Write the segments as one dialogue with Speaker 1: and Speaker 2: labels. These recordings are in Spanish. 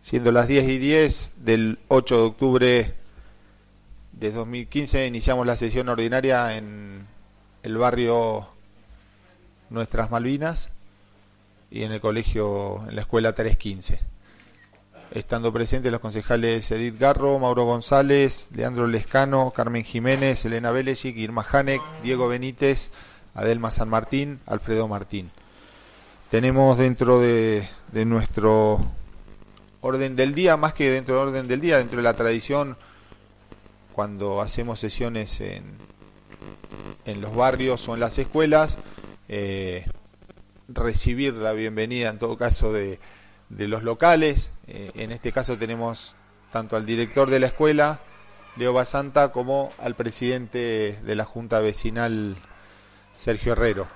Speaker 1: Siendo las 10:10 del 8 de octubre de 2015, iniciamos la sesión ordinaria en el barrio Nuestras Malvinas y en el colegio, en la escuela 315. Estando presentes los concejales Edith Garro, Mauro González, Leandro Lescano, Carmen Jiménez, Elena Belesic, Irma Hanek, Diego Benítez, Adelma San Martín, Alfredo Martín. Tenemos dentro de nuestro orden del día, más que dentro del orden del día, dentro de la tradición, cuando hacemos sesiones en los barrios o en las escuelas, recibir la bienvenida en todo caso de los locales. En este caso tenemos tanto al director de la escuela, Leo Basanta, como al presidente de la Junta Vecinal, Sergio Herrero.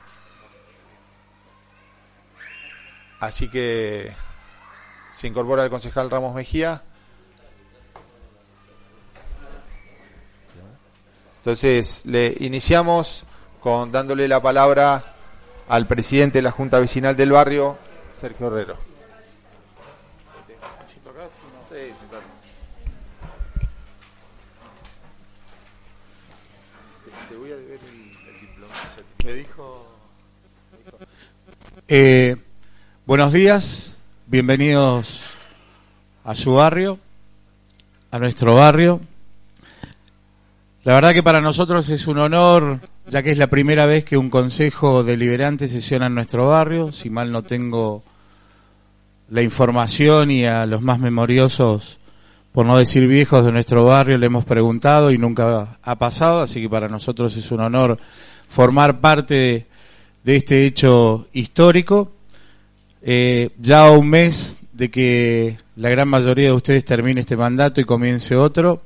Speaker 1: Así que se incorpora el concejal Ramos Mejía. Entonces le iniciamos dándole la palabra al presidente de la Junta Vecinal del barrio, Sergio Herrero. Te voy a deber el diploma.
Speaker 2: Me dijo. Buenos días, bienvenidos a su barrio, a nuestro barrio. La verdad que para nosotros es un honor, ya que es la primera vez que un consejo deliberante sesiona en nuestro barrio. Si mal no tengo la información, y a los más memoriosos, por no decir viejos, de nuestro barrio le hemos preguntado y nunca ha pasado, así que para nosotros es un honor formar parte de este hecho histórico. Ya a un mes de que la gran mayoría de ustedes termine este mandato y comience otro,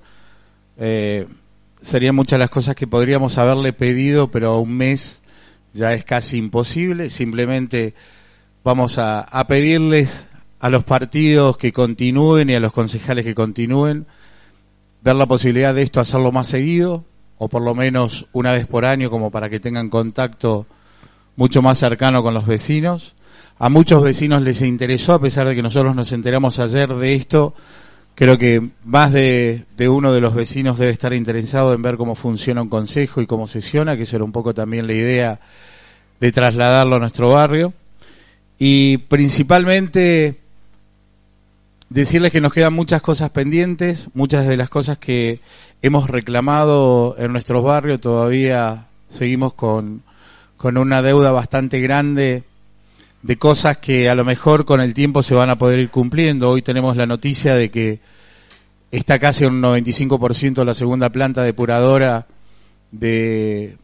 Speaker 2: serían muchas las cosas que podríamos haberle pedido, pero a un mes ya es casi imposible. Simplemente vamos a pedirles a los partidos que continúen y a los concejales que continúen, ver la posibilidad de esto hacerlo más seguido, o por lo menos una vez por año, como para que tengan contacto mucho más cercano con los vecinos. A muchos vecinos les interesó, a pesar de que nosotros nos enteramos ayer de esto. Creo que más de uno de los vecinos debe estar interesado en ver cómo funciona un consejo y cómo sesiona, que eso era un poco también la idea de trasladarlo a nuestro barrio. Y principalmente decirles que nos quedan muchas cosas pendientes, muchas de las cosas que hemos reclamado en nuestros barrios. Todavía seguimos con una deuda bastante grande de cosas que a lo mejor con el tiempo se van a poder ir cumpliendo. Hoy tenemos la noticia de que está casi un 95% la segunda planta depuradora de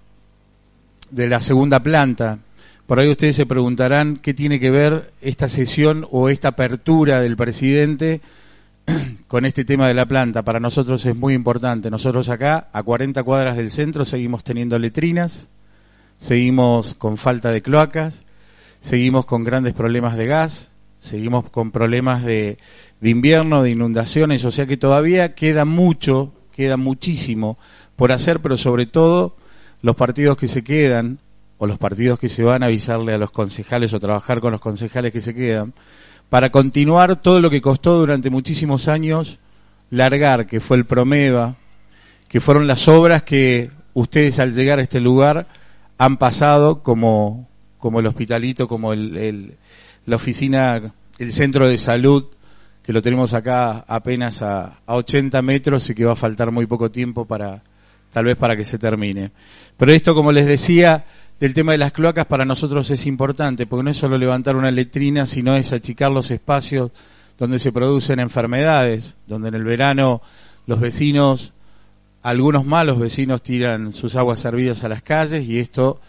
Speaker 2: la segunda planta. Por ahí ustedes se preguntarán qué tiene que ver esta sesión o esta apertura del presidente con este tema de la planta. Para nosotros es muy importante. Nosotros acá, a 40 cuadras del centro, seguimos teniendo letrinas, seguimos con falta de cloacas, seguimos con grandes problemas de gas, seguimos con problemas de invierno, de inundaciones, o sea que todavía queda muchísimo por hacer, pero sobre todo los partidos que se quedan, o los partidos que se van a avisarle a los concejales o trabajar con los concejales que se quedan, para continuar todo lo que costó durante muchísimos años largar, que fue el Promeva, que fueron las obras que ustedes al llegar a este lugar han pasado, como el hospitalito, como la oficina, el centro de salud, que lo tenemos acá apenas a 80 metros y que va a faltar muy poco tiempo tal vez para que se termine. Pero esto, como les decía, del tema de las cloacas para nosotros es importante, porque no es solo levantar una letrina, sino es achicar los espacios donde se producen enfermedades, donde en el verano los vecinos, algunos malos vecinos, tiran sus aguas servidas a las calles, y esto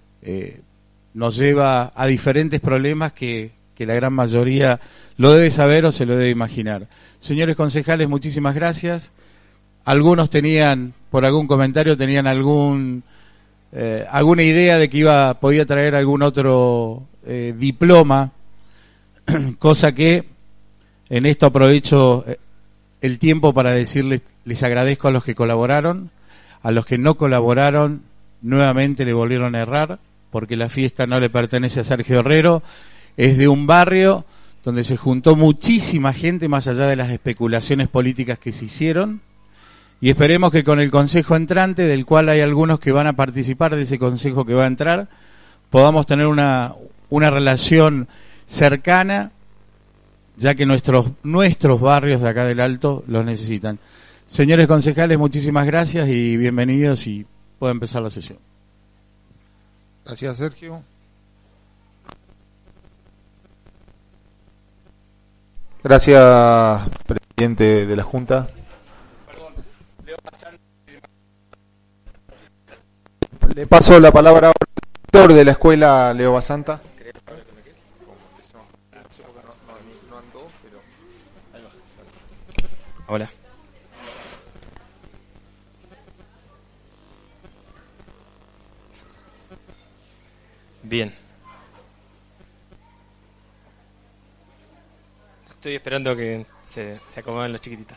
Speaker 2: nos lleva a diferentes problemas que la gran mayoría lo debe saber o se lo debe imaginar. Señores concejales, muchísimas gracias. Algunos tenían, por algún comentario, tenían alguna idea de que podía traer algún otro diploma, cosa que en esto aprovecho el tiempo para decirles, les agradezco a los que colaboraron, a los que no colaboraron, nuevamente le volvieron a errar, porque la fiesta no le pertenece a Sergio Herrero, es de un barrio donde se juntó muchísima gente más allá de las especulaciones políticas que se hicieron, y esperemos que con el consejo entrante, del cual hay algunos que van a participar de ese consejo que va a entrar, podamos tener una relación cercana, ya que nuestros barrios de acá del Alto los necesitan. Señores concejales, muchísimas gracias y bienvenidos, y puede empezar la sesión.
Speaker 1: Gracias, Sergio. Gracias, presidente de la Junta. Le paso la palabra al director de la escuela, Leo Basanta.
Speaker 3: Hola. Bien. Estoy esperando que se acomoden los chiquititos.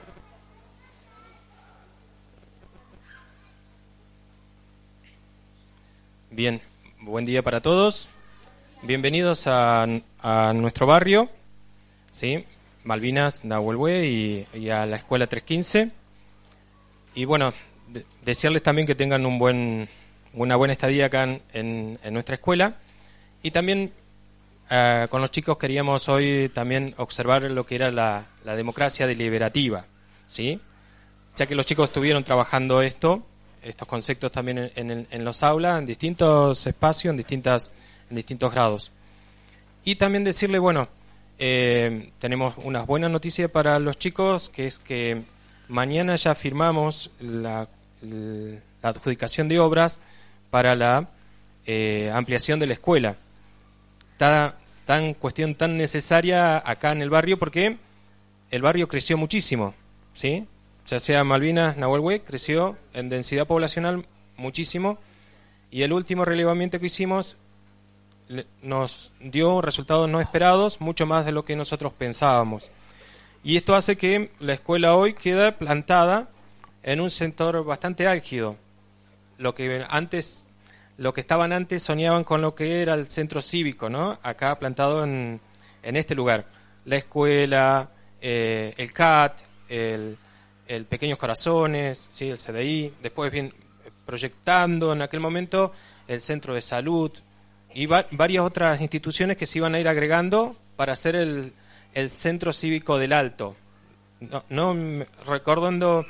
Speaker 3: Bien, buen día para todos. Bienvenidos a nuestro barrio, ¿sí? Malvinas, Nahuelhue y a la escuela 315. Y bueno, desearles también que tengan una buena estadía acá en nuestra escuela. Y también con los chicos queríamos hoy también observar lo que era la democracia deliberativa, ¿sí? Ya que los chicos estuvieron trabajando estos conceptos también en los aulas, en distintos espacios, en distintos grados. Y también decirle, bueno, tenemos unas buenas noticias para los chicos, que es que mañana ya firmamos la adjudicación de obras para la ampliación de la escuela. Cuestión tan necesaria acá en el barrio, porque el barrio creció muchísimo, ¿sí? Ya sea Malvinas, Nahuelhue, creció en densidad poblacional muchísimo, y el último relevamiento que hicimos nos dio resultados no esperados, mucho más de lo que nosotros pensábamos. Y esto hace que la escuela hoy quede plantada en un sector bastante álgido. Lo que estaban antes soñaban con lo que era el centro cívico, ¿no? Acá plantado en este lugar. La escuela, el CAT, el Pequeños Corazones, ¿sí? El CDI, después bien proyectando en aquel momento el centro de salud y varias otras instituciones que se iban a ir agregando para hacer el centro cívico del Alto. Recordando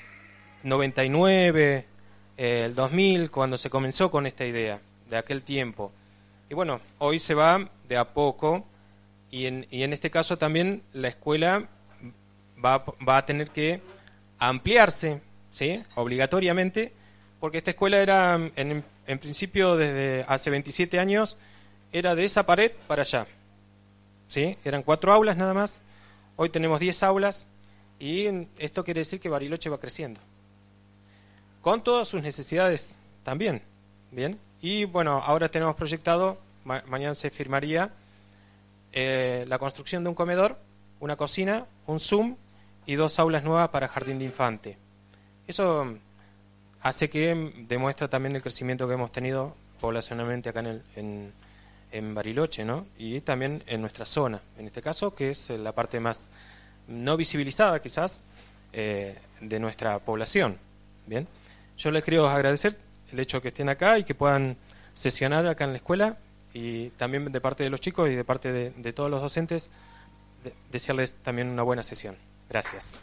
Speaker 3: 99, el 2000, cuando se comenzó con esta idea de aquel tiempo. Y bueno, hoy se va de a poco, y en este caso también la escuela va a tener que ampliarse, ¿sí? Obligatoriamente, porque esta escuela era, en principio, desde hace 27 años, era de esa pared para allá, ¿sí? Eran 4 aulas nada más. Hoy tenemos 10 aulas, y esto quiere decir que Bariloche va creciendo, con todas sus necesidades también, ¿bien? Y bueno, ahora tenemos proyectado, mañana se firmaría la construcción de un comedor, una cocina, un Zoom y 2 aulas nuevas para jardín de infante. Eso hace que demuestra también el crecimiento que hemos tenido poblacionalmente acá en Bariloche, ¿no? Y también en nuestra zona, en este caso, que es la parte más no visibilizada quizás de nuestra población. Bien, yo les quiero agradecer el hecho que estén acá y que puedan sesionar acá en la escuela, y también de parte de los chicos y de parte de todos los docentes desearles también una buena sesión. Gracias.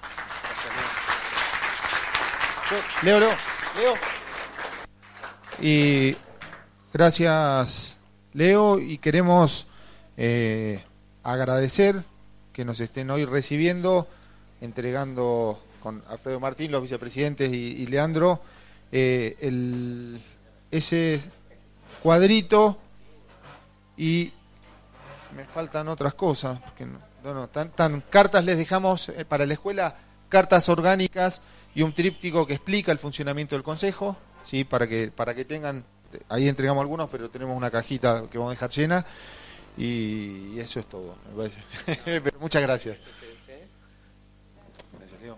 Speaker 1: Leo. Y gracias, Leo, y queremos agradecer que nos estén hoy recibiendo, entregando con Alfredo Martín, los vicepresidentes, y Leandro, ese cuadrito, y me faltan otras cosas, porque cartas les dejamos para la escuela, cartas orgánicas y un tríptico que explica el funcionamiento del consejo, ¿sí? Para que tengan, ahí entregamos algunos, pero tenemos una cajita que vamos a dejar llena, y eso es todo, me parece. Pero muchas gracias. Gracias, Leo.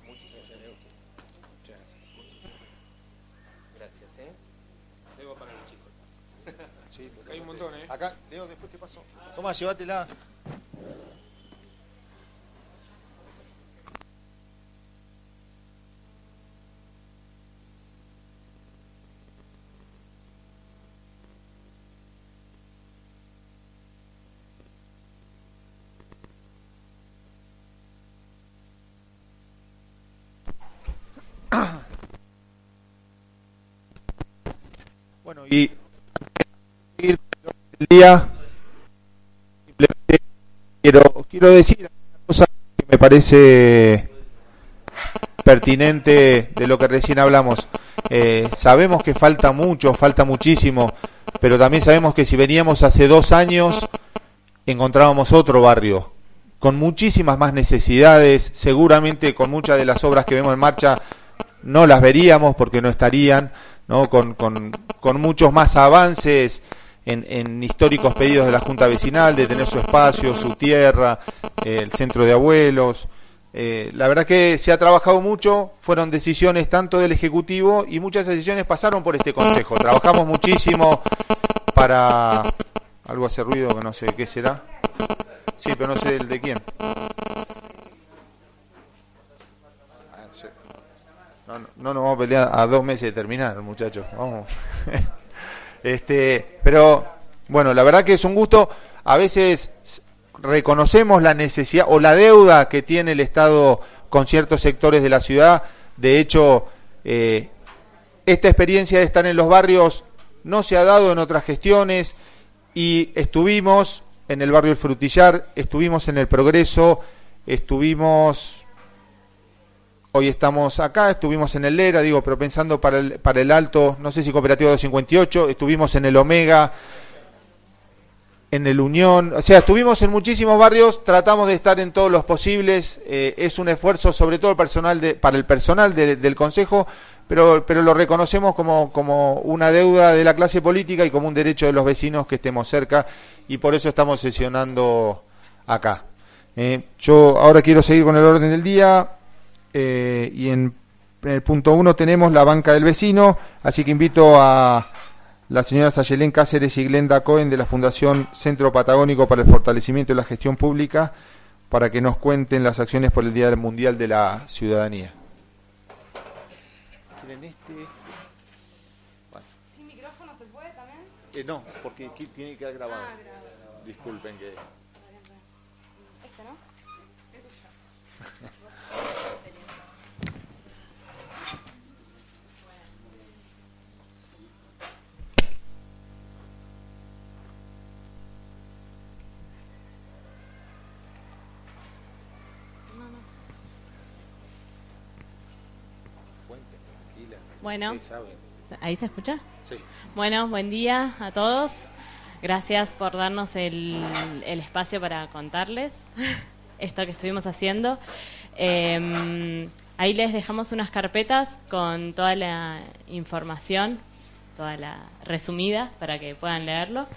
Speaker 3: Gracias, Luego para los chicos.
Speaker 1: Sí, acá hay un montón, Acá, Leo, después te paso. Tomá, llévatela. Bueno, y seguir con el día, simplemente quiero decir una cosa que me parece pertinente de lo que recién hablamos. Sabemos que falta mucho, falta muchísimo, pero también sabemos que si veníamos hace 2 años, encontrábamos otro barrio con muchísimas más necesidades, seguramente con muchas de las obras que vemos en marcha no las veríamos porque no estarían, ¿no? Con muchos más avances en históricos pedidos de la Junta Vecinal, de tener su espacio, su tierra, el centro de abuelos. La verdad que se ha trabajado mucho, fueron decisiones tanto del Ejecutivo y muchas decisiones pasaron por este Consejo. Trabajamos muchísimo para... Algo hace ruido que no sé qué será. Sí, pero no sé el de quién. No nos vamos a pelear a 2 meses de terminar, muchachos. Vamos. Pero, bueno, la verdad que es un gusto. A veces reconocemos la necesidad o la deuda que tiene el Estado con ciertos sectores de la ciudad. De hecho, esta experiencia de estar en los barrios no se ha dado en otras gestiones y estuvimos en el barrio El Frutillar, estuvimos en El Progreso, hoy estamos acá, estuvimos en el Lera, pero pensando para el Alto, no sé si Cooperativa 258, estuvimos en el Omega, en el Unión, o sea, estuvimos en muchísimos barrios, tratamos de estar en todos los posibles, es un esfuerzo sobre todo para el personal del Consejo, pero lo reconocemos como una deuda de la clase política y como un derecho de los vecinos que estemos cerca, y por eso estamos sesionando acá. Yo ahora quiero seguir con el orden del día, y en el punto 1 tenemos la banca del vecino, así que invito a las señoras Sayelén Cáceres y Glenda Cohen de la Fundación Centro Patagónico para el Fortalecimiento de la Gestión Pública para que nos cuenten las acciones por el Día Mundial de la Ciudadanía. ¿Tienen este? Bueno.
Speaker 4: ¿Sin micrófono se puede también?
Speaker 1: No, porque aquí tiene que quedar grabado.
Speaker 4: Grabado.
Speaker 1: Disculpen que...
Speaker 4: ¿Este no? Eso ya. Bueno, ¿ahí se escucha?
Speaker 1: Sí.
Speaker 4: Bueno, buen día a todos. Gracias por darnos el espacio para contarles esto que estuvimos haciendo. Ahí les dejamos unas carpetas con toda la información, toda la resumida, para que puedan leerlo.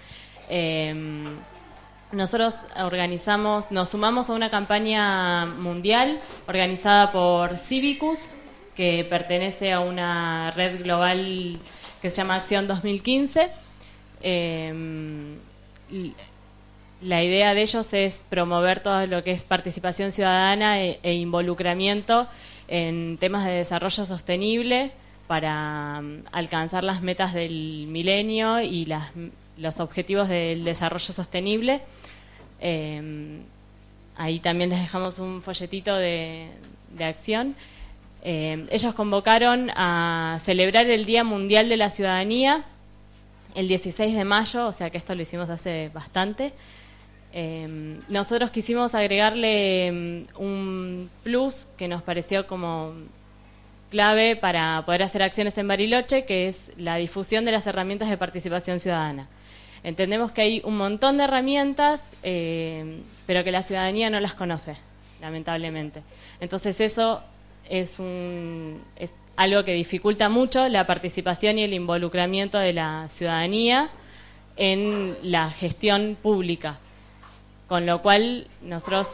Speaker 4: Nosotros nos sumamos a una campaña mundial organizada por Civicus, que pertenece a una red global que se llama Acción 2015. La idea de ellos es promover todo lo que es participación ciudadana e involucramiento en temas de desarrollo sostenible para alcanzar las metas del milenio y los objetivos del desarrollo sostenible. Ahí también les dejamos un folletito de acción. Ellos convocaron a celebrar el Día Mundial de la Ciudadanía el 16 de mayo, o sea que esto lo hicimos hace bastante. Nosotros quisimos agregarle un plus que nos pareció como clave para poder hacer acciones en Bariloche, que es la difusión de las herramientas de participación ciudadana. Entendemos que hay un montón de herramientas, pero que la ciudadanía no las conoce, lamentablemente. Entonces eso es algo que dificulta mucho la participación y el involucramiento de la ciudadanía en la gestión pública. Con lo cual nosotros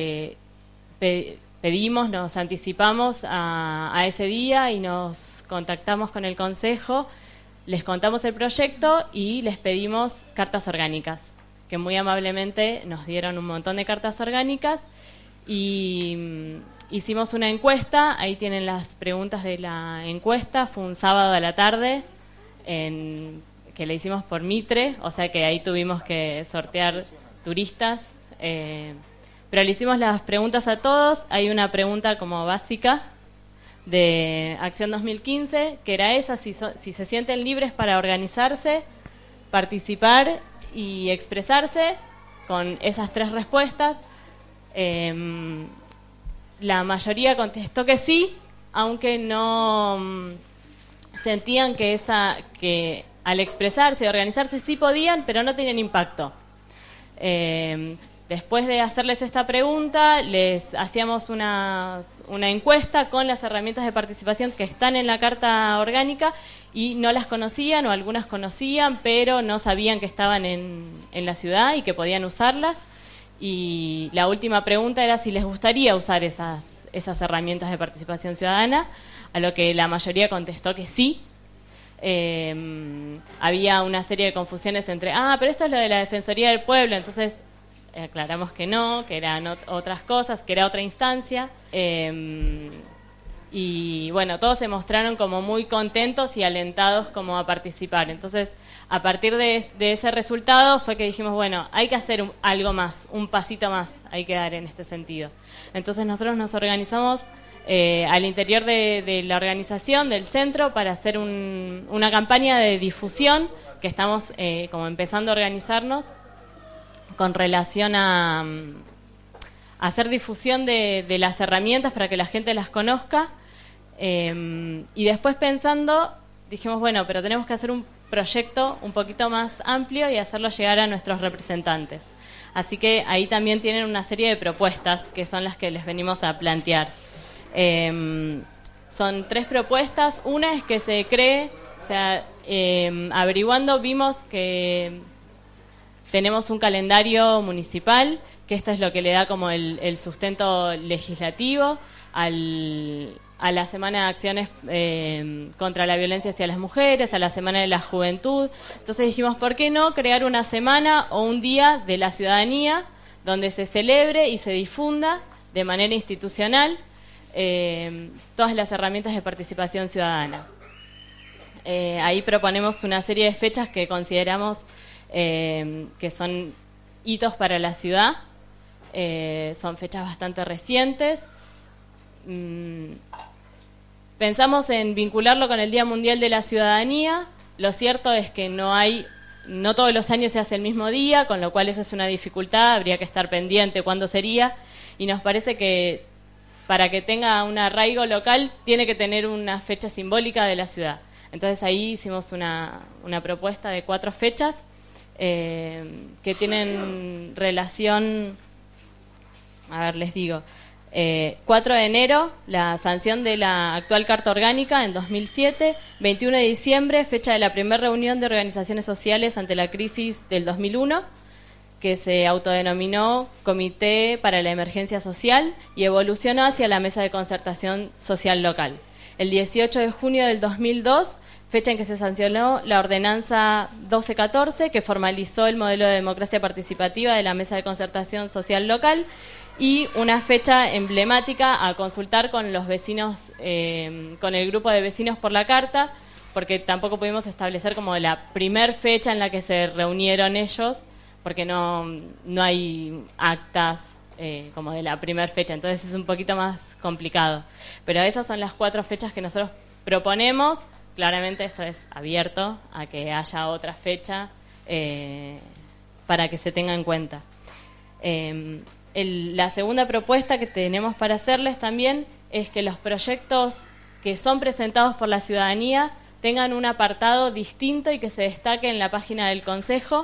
Speaker 4: nos anticipamos a ese día y nos contactamos con el Consejo, les contamos el proyecto y les pedimos cartas orgánicas, que muy amablemente nos dieron un montón de cartas orgánicas y hicimos una encuesta. Ahí tienen las preguntas de la encuesta. Fue un sábado a la tarde que le hicimos por Mitre, o sea que ahí tuvimos que sortear turistas, pero le hicimos las preguntas a todos. Hay una pregunta como básica de Acción 2015, que era esa: si se sienten libres para organizarse, participar y expresarse. Con esas 3 respuestas, la mayoría contestó que sí, aunque no sentían que al expresarse y organizarse sí podían, pero no tenían impacto. Después de hacerles esta pregunta, les hacíamos una encuesta con las herramientas de participación que están en la Carta Orgánica, y no las conocían, o algunas conocían, pero no sabían que estaban en la ciudad y que podían usarlas. Y la última pregunta era si les gustaría usar esas herramientas de participación ciudadana, a lo que la mayoría contestó que sí. Había una serie de confusiones entre, pero esto es lo de la Defensoría del Pueblo, entonces aclaramos que no, que eran otras cosas, que era otra instancia. Y bueno, todos se mostraron como muy contentos y alentados como a participar. Entonces, a partir de ese resultado fue que dijimos, bueno, hay que hacer algo más, un pasito más hay que dar en este sentido. Entonces nosotros nos organizamos al interior de la organización, del centro, para hacer una campaña de difusión, que estamos como empezando a organizarnos con relación a hacer difusión de las herramientas para que la gente las conozca. Y después, pensando, dijimos, bueno, pero tenemos que hacer un proyecto un poquito más amplio y hacerlo llegar a nuestros representantes. Así que ahí también tienen una serie de propuestas que son las que les venimos a plantear. Son 3 propuestas. Una es que se cree, o sea, averiguando vimos que tenemos un calendario municipal, que esto es lo que le da como el sustento legislativo a la Semana de Acciones contra la Violencia hacia las Mujeres, a la Semana de la Juventud. Entonces dijimos, ¿por qué no crear una semana o un día de la ciudadanía donde se celebre y se difunda de manera institucional todas las herramientas de participación ciudadana? Ahí proponemos una serie de fechas que consideramos que son hitos para la ciudad. Son fechas bastante recientes. Pensamos en vincularlo con el Día Mundial de la Ciudadanía. Lo cierto es que no todos los años se hace el mismo día, con lo cual esa es una dificultad, habría que estar pendiente cuándo sería, y nos parece que para que tenga un arraigo local tiene que tener una fecha simbólica de la ciudad. Entonces ahí hicimos una propuesta de 4 fechas que tienen relación, les digo, 4 de enero, la sanción de la actual Carta Orgánica en 2007, 21 de diciembre, fecha de la primera reunión de organizaciones sociales ante la crisis del 2001, que se autodenominó Comité para la Emergencia Social y evolucionó hacia la Mesa de Concertación Social Local. El 18 de junio del 2002, fecha en que se sancionó la Ordenanza 1214, que formalizó el modelo de democracia participativa de la Mesa de Concertación Social Local, y una fecha emblemática a consultar con los vecinos, con el grupo de vecinos por la Carta, porque tampoco pudimos establecer como la primer fecha en la que se reunieron ellos, porque no hay actas como de la primer fecha, entonces es un poquito más complicado. Pero esas son las 4 fechas que nosotros proponemos. Claramente esto es abierto a que haya otra fecha para que se tenga en cuenta. La segunda propuesta que tenemos para hacerles también es que los proyectos que son presentados por la ciudadanía tengan un apartado distinto y que se destaque en la página del Consejo.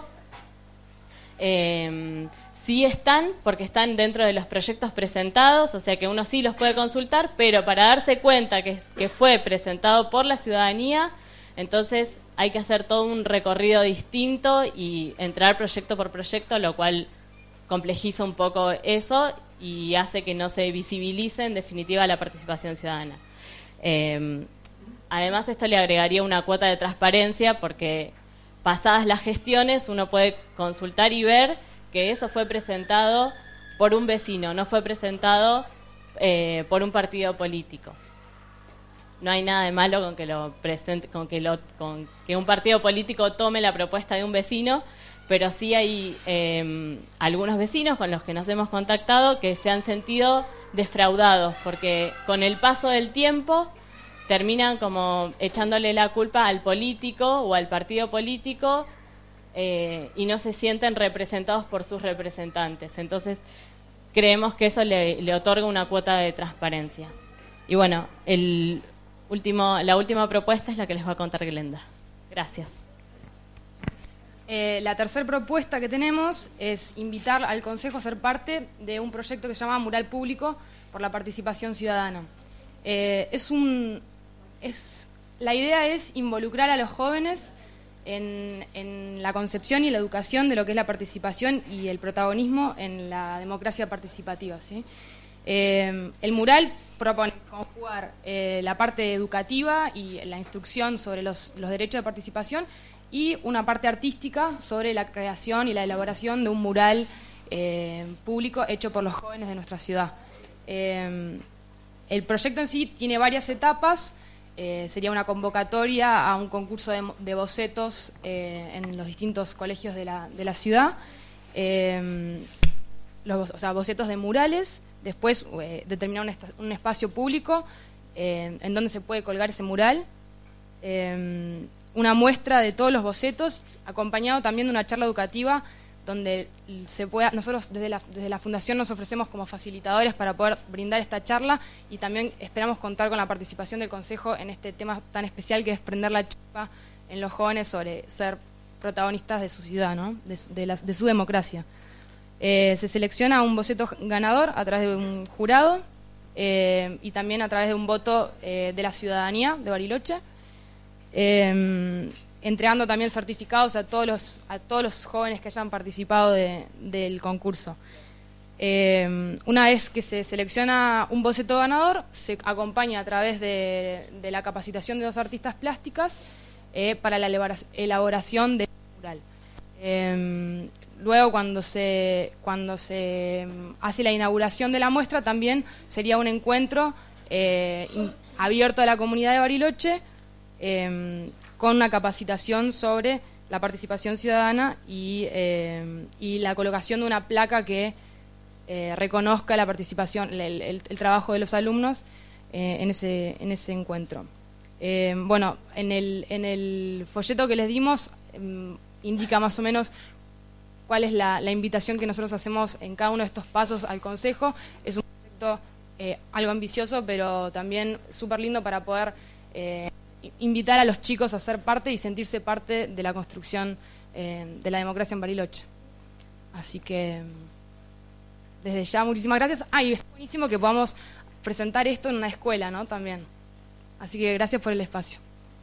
Speaker 4: Sí están, porque están dentro de los proyectos presentados, o sea que uno sí los puede consultar, pero para darse cuenta que fue presentado por la ciudadanía, entonces hay que hacer todo un recorrido distinto y entrar proyecto por proyecto, lo cual complejiza un poco eso y hace que no se visibilice en definitiva la participación ciudadana. Además, esto le agregaría una cuota de transparencia, porque pasadas las gestiones uno puede consultar y ver que eso fue presentado por un vecino, no fue presentado por un partido político. No hay nada de malo con que lo presente, con que un partido político tome la propuesta de un vecino, pero sí hay algunos vecinos con los que nos hemos contactado que se han sentido defraudados, porque con el paso del tiempo terminan como echándole la culpa al político o al partido político y no se sienten representados por sus representantes. Entonces, creemos que eso le otorga una cuota de transparencia. Y bueno, la última propuesta es la que les va a contar Glenda. Gracias.
Speaker 5: La tercera propuesta que tenemos es invitar al Consejo a ser parte de un proyecto que se llama Mural Público por la Participación Ciudadana. La idea es involucrar a los jóvenes en la concepción y la educación de lo que es la participación y el protagonismo en la democracia participativa, ¿sí? El mural propone conjugar la parte educativa y la instrucción sobre los derechos de participación y una parte artística sobre la creación y la elaboración de un mural público hecho por los jóvenes de nuestra ciudad. El proyecto en sí tiene varias etapas. Sería una convocatoria a un concurso de bocetos en los distintos colegios de la ciudad, bocetos de murales. Después determinar un espacio público en donde se puede colgar ese mural, una muestra de todos los bocetos, acompañado también de una charla educativa donde nosotros desde la Fundación nos ofrecemos como facilitadores para poder brindar esta charla, y también esperamos contar con la participación del Consejo en este tema tan especial que es prender la chispa en los jóvenes sobre ser protagonistas de su ciudad, ¿no? de su democracia. Se selecciona un boceto ganador a través de un jurado y también a través de un voto de la ciudadanía de Bariloche, entregando también certificados a todos los jóvenes que hayan participado del concurso. Una vez que se selecciona un boceto ganador, se acompaña a través de la capacitación de 2 artistas plásticas para la elaboración del mural. Luego, cuando se hace la inauguración de la muestra, también sería un encuentro abierto a la comunidad de Bariloche, con una capacitación sobre la participación ciudadana y la colocación de una placa que reconozca la participación, el trabajo de los alumnos en ese encuentro. Bueno, en el folleto que les dimos indica más o menos cuál es la invitación que nosotros hacemos en cada uno de estos pasos al Consejo. Es un proyecto algo ambicioso, pero también súper lindo para poder invitar a los chicos a ser parte y sentirse parte de la construcción de la democracia en Bariloche. Así que, desde ya, muchísimas gracias. Y es buenísimo que podamos presentar esto en una escuela, ¿no? También. Así que gracias por el espacio.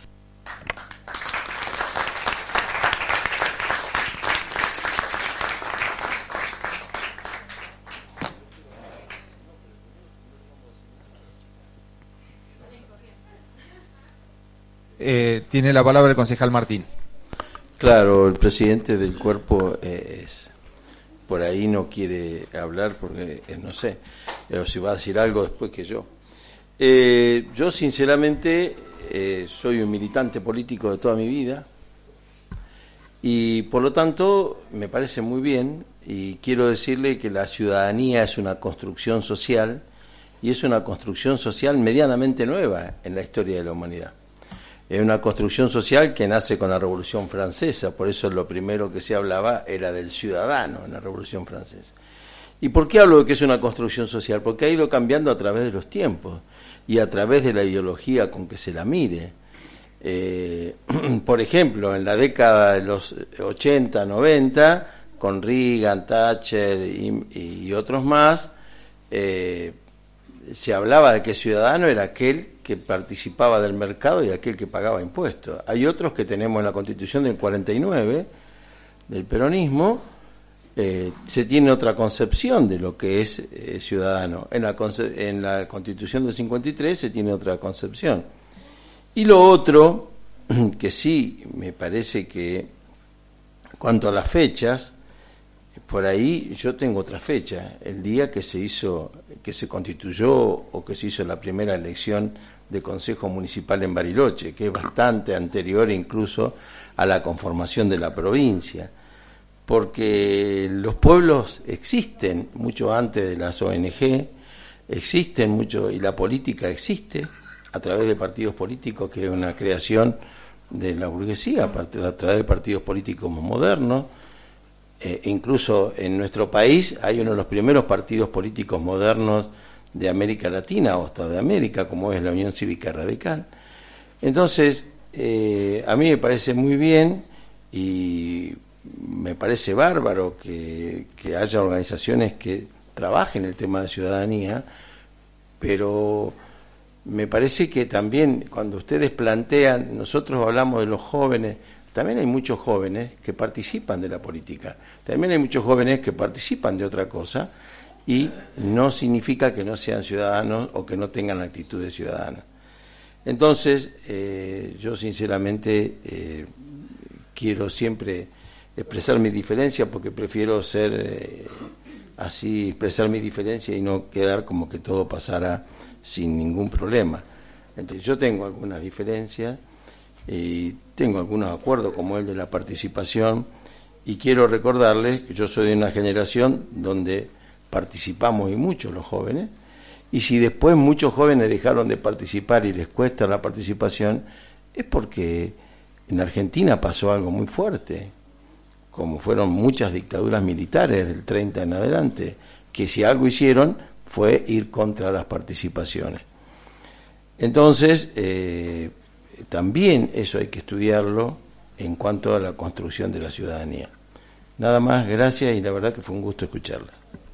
Speaker 1: Tiene la palabra el concejal Martín.
Speaker 6: Claro, el presidente del cuerpo por ahí no quiere hablar porque no sé, o si va a decir algo después que yo. Yo sinceramente soy un militante político de toda mi vida y por lo tanto me parece muy bien, y quiero decirle que la ciudadanía es una construcción social, y es una construcción social medianamente nueva en la historia de la humanidad. Es una construcción social que nace con la Revolución Francesa, por eso lo primero que se hablaba era del ciudadano en la Revolución Francesa. ¿Y por qué hablo de que es una construcción social? Porque ha ido cambiando a través de los tiempos y a través de la ideología con que se la mire. Por ejemplo, en la década de los 80, 90, con Reagan, Thatcher y otros más, se hablaba de que ciudadano era aquel que participaba del mercado y aquel que pagaba impuestos. Hay otros que tenemos en la Constitución del 49, del peronismo, se tiene otra concepción de lo que es ciudadano. En la Constitución del 53 se tiene otra concepción. Y lo otro, que sí me parece que, cuanto a las fechas, por ahí yo tengo otra fecha, el día que se constituyó o que se hizo la primera elección de Consejo Municipal en Bariloche, que es bastante anterior incluso a la conformación de la provincia. porque los pueblos existen mucho antes de las ONG, existen mucho, y la política existe a través de partidos políticos, que es una creación de la burguesía, a través de partidos políticos modernos. Incluso en nuestro país hay uno de los primeros partidos políticos modernos de América Latina o hasta de América, como es la Unión Cívica Radical. Entonces, a mí me parece muy bien y me parece bárbaro que haya organizaciones que trabajen el tema de ciudadanía, pero me parece que también cuando ustedes plantean, nosotros hablamos de los jóvenes, también hay muchos jóvenes que participan de la política, también hay muchos jóvenes que participan de otra cosa, y no significa que no sean ciudadanos o que no tengan actitudes ciudadanas. Entonces, yo sinceramente quiero siempre expresar mi diferencia, porque prefiero ser así, expresar mi diferencia y no quedar como que todo pasara sin ningún problema. Entonces, yo tengo algunas diferencias y tengo algunos acuerdos, como el de la participación, y quiero recordarles que yo soy de una generación donde participamos y mucho los jóvenes, y si después muchos jóvenes dejaron de participar y les cuesta la participación, es porque en Argentina pasó algo muy fuerte, como fueron muchas dictaduras militares del 30 en adelante, que si algo hicieron fue ir contra las participaciones. Entonces, también eso hay que estudiarlo en cuanto a la construcción de la ciudadanía. Nada más, gracias, y la verdad que fue un gusto escucharla.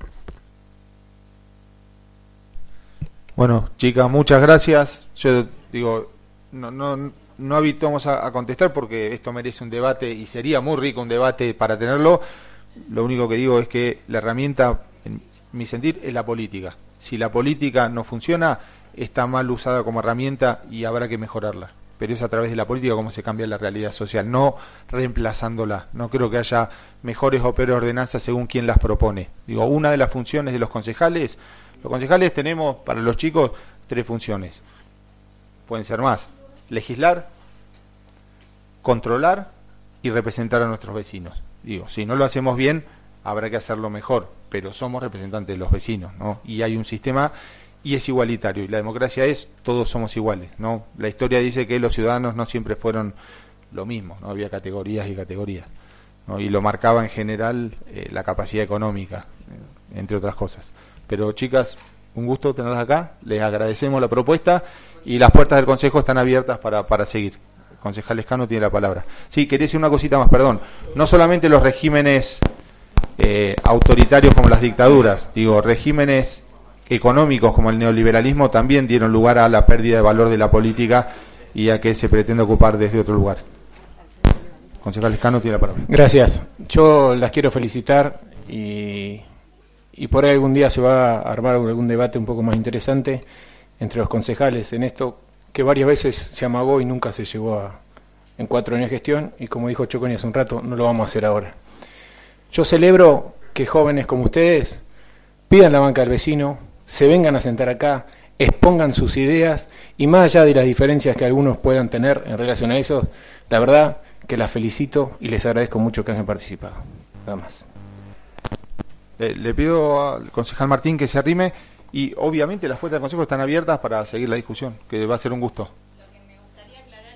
Speaker 1: Bueno, chicas, muchas gracias. Yo digo, no habituamos a contestar porque esto merece un debate y sería muy rico un debate para tenerlo. Lo único que digo es que la herramienta, en mi sentir, es la política. Si la política no funciona, está mal usada como herramienta y habrá que mejorarla. Pero es a través de la política como se cambia la realidad social, no reemplazándola. No creo que haya mejores o peores ordenanzas según quien las propone. Digo, una de las funciones de los concejales tenemos para los chicos 3 funciones. Pueden ser más: legislar, controlar y representar a nuestros vecinos. Digo, si no lo hacemos bien, habrá que hacerlo mejor, pero somos representantes de los vecinos, ¿no? Y hay un sistema y es igualitario, y la democracia es todos somos iguales, ¿no? La historia dice que los ciudadanos no siempre fueron lo mismo, ¿no? Había categorías y categorías, ¿no? Y lo marcaba en general la capacidad económica, entre otras cosas. Pero chicas, un gusto tenerlas acá, les agradecemos la propuesta y las puertas del Consejo están abiertas para seguir. El concejal Escano tiene la palabra. Sí, quería decir una cosita más, perdón. No solamente los regímenes autoritarios como las dictaduras, digo, regímenes económicos como el neoliberalismo también dieron lugar a la pérdida de valor de la política y a que se pretende ocupar desde otro lugar. Concejal Escano tiene la palabra.
Speaker 7: Gracias. Yo las quiero felicitar y por ahí algún día se va a armar algún debate un poco más interesante entre los concejales en esto que varias veces se amagó y nunca se llegó en 4 años de gestión, y como dijo Choconi hace un rato, no lo vamos a hacer ahora. Yo celebro que jóvenes como ustedes pidan la banca del vecino, se vengan a sentar acá, expongan sus ideas, y más allá de las diferencias que algunos puedan tener en relación a eso, la verdad que las felicito y les agradezco mucho que hayan participado. Nada más.
Speaker 1: Le pido al concejal Martín que se arrime y obviamente las puertas del Consejo están abiertas para seguir la discusión, que va a ser un gusto.
Speaker 4: Lo que me gustaría aclarar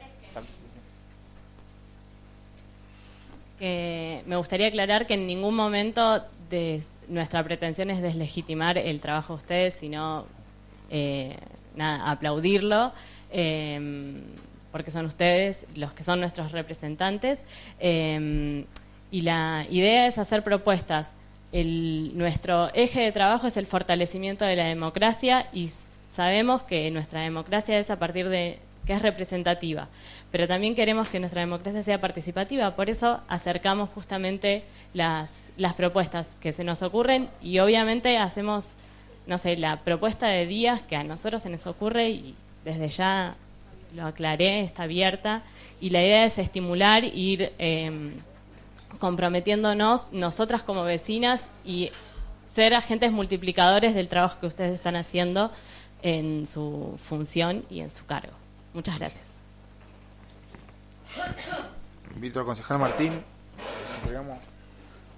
Speaker 4: es que en ningún momento nuestra pretensión es deslegitimar el trabajo de ustedes, sino aplaudirlo, porque son ustedes los que son nuestros representantes, y la idea es hacer propuestas. Nuestro eje de trabajo es el fortalecimiento de la democracia y sabemos que nuestra democracia es a partir de que es representativa, pero también queremos que nuestra democracia sea participativa, por eso acercamos justamente las propuestas que se nos ocurren y obviamente hacemos, no sé, la propuesta de días que a nosotros se nos ocurre y desde ya lo aclaré, está abierta y la idea es estimular, ir comprometiéndonos nosotras como vecinas y ser agentes multiplicadores del trabajo que ustedes están haciendo en su función y en su cargo. Muchas gracias.
Speaker 1: Invito al concejal Martín. Les entregamos.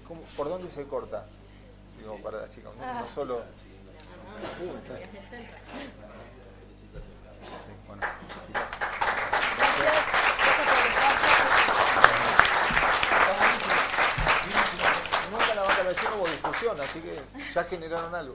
Speaker 1: ¿Por dónde se corta? Digo, para la chica, no solo... Bueno, chicas. Nunca la vacación hubo discusión, así que ya generaron algo.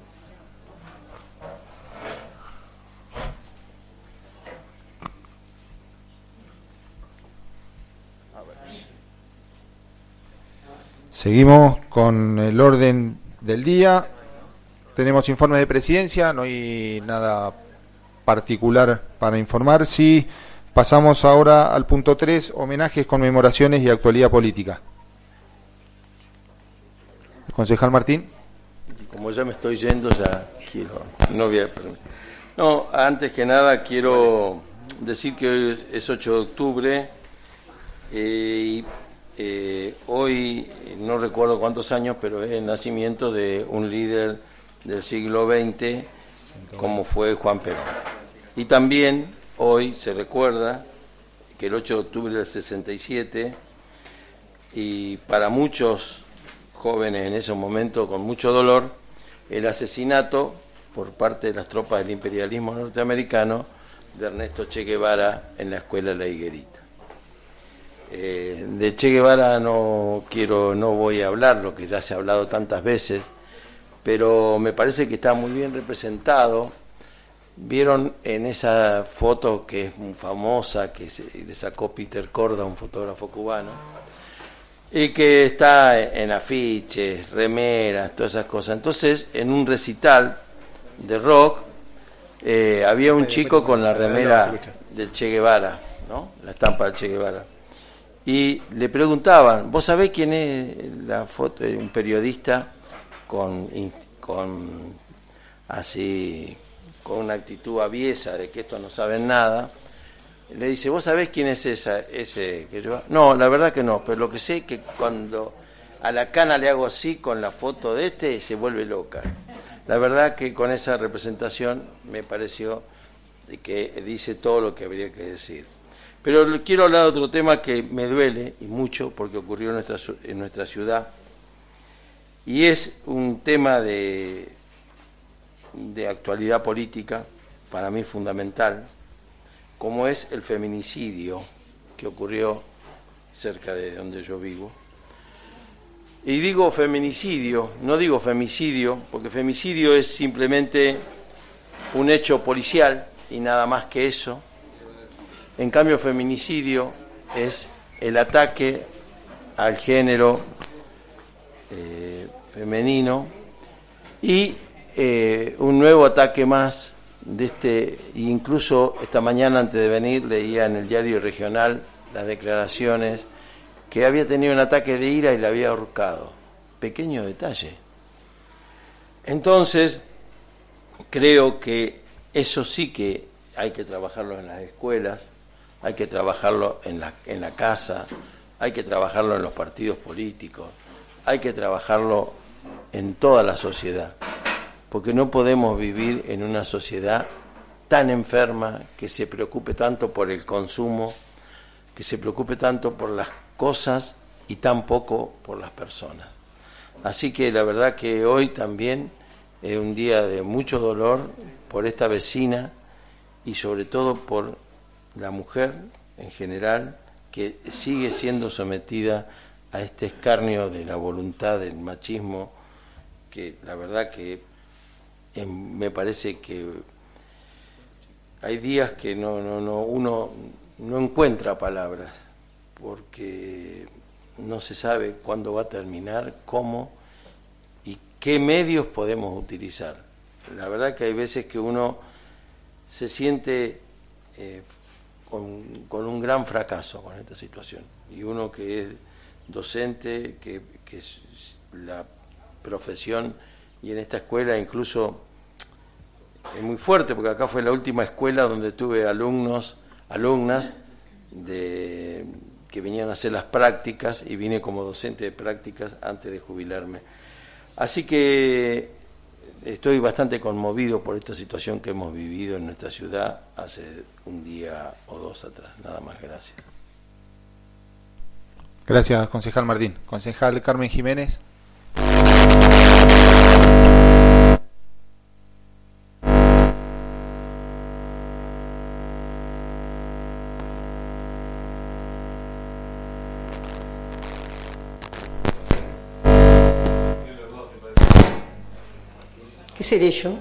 Speaker 1: Seguimos con el orden del día. Tenemos informes de presidencia, no hay nada particular para informar. Sí, pasamos ahora al punto 3, homenajes, conmemoraciones y actualidad política. Concejal Martín.
Speaker 6: Como ya me estoy yendo, ya quiero... No, antes que nada quiero decir que hoy es 8 de octubre y hoy no recuerdo cuántos años, pero es el nacimiento de un líder del siglo XX como fue Juan Perón. Y también hoy se recuerda que el 8 de octubre del 67, y para muchos jóvenes en ese momento con mucho dolor, el asesinato por parte de las tropas del imperialismo norteamericano de Ernesto Che Guevara en la escuela La Higuerita. De Che Guevara no voy a hablar, lo que ya se ha hablado tantas veces, pero me parece que está muy bien representado. Vieron en esa foto que es muy famosa, que le sacó Peter Corda, un fotógrafo cubano, y que está en afiches, remeras, todas esas cosas. Entonces, en un recital de rock, había un chico con la remera del Che Guevara, ¿no? La estampa del Che Guevara. Y le preguntaban, ¿vos sabés quién es la foto de un periodista con una actitud aviesa de que esto no saben nada? Le dice, ¿vos sabés quién es ese que lleva? No, la verdad que no, pero lo que sé es que cuando a la cana le hago así con la foto de se vuelve loca. La verdad que con esa representación me pareció que dice todo lo que habría que decir. Pero quiero hablar de otro tema que me duele y mucho porque ocurrió en nuestra ciudad, y es un tema de actualidad política, para mí fundamental, como es el feminicidio que ocurrió cerca de donde yo vivo. Y digo feminicidio, no digo femicidio, porque femicidio es simplemente un hecho policial y nada más que eso. En cambio, feminicidio es el ataque al género femenino y un nuevo ataque más de incluso esta mañana antes de venir leía en el diario regional las declaraciones que había tenido un ataque de ira y la había ahorcado. Pequeño detalle. Entonces, creo que eso sí que hay que trabajarlo en las escuelas, hay que trabajarlo en la casa, hay que trabajarlo en los partidos políticos, hay que trabajarlo en toda la sociedad, porque no podemos vivir en una sociedad tan enferma, que se preocupe tanto por el consumo, que se preocupe tanto por las cosas y tan poco por las personas. Así que la verdad que hoy también es un día de mucho dolor por esta vecina y sobre todo por la mujer en general, que sigue siendo sometida a este escarnio de la voluntad del machismo, que la verdad que me parece que hay días que uno no encuentra palabras, porque no se sabe cuándo va a terminar, cómo y qué medios podemos utilizar. La verdad que hay veces que uno se siente con un gran fracaso con esta situación, y uno que es docente, que es la profesión, y en esta escuela incluso es muy fuerte, porque acá fue la última escuela donde tuve alumnas que venían a hacer las prácticas, y vine como docente de prácticas antes de jubilarme. Así que estoy bastante conmovido por esta situación que hemos vivido en nuestra ciudad hace un día o dos atrás. Nada más, gracias.
Speaker 1: Gracias, concejal Martín. Concejal Carmen Jiménez.
Speaker 8: ¿Qué seré yo?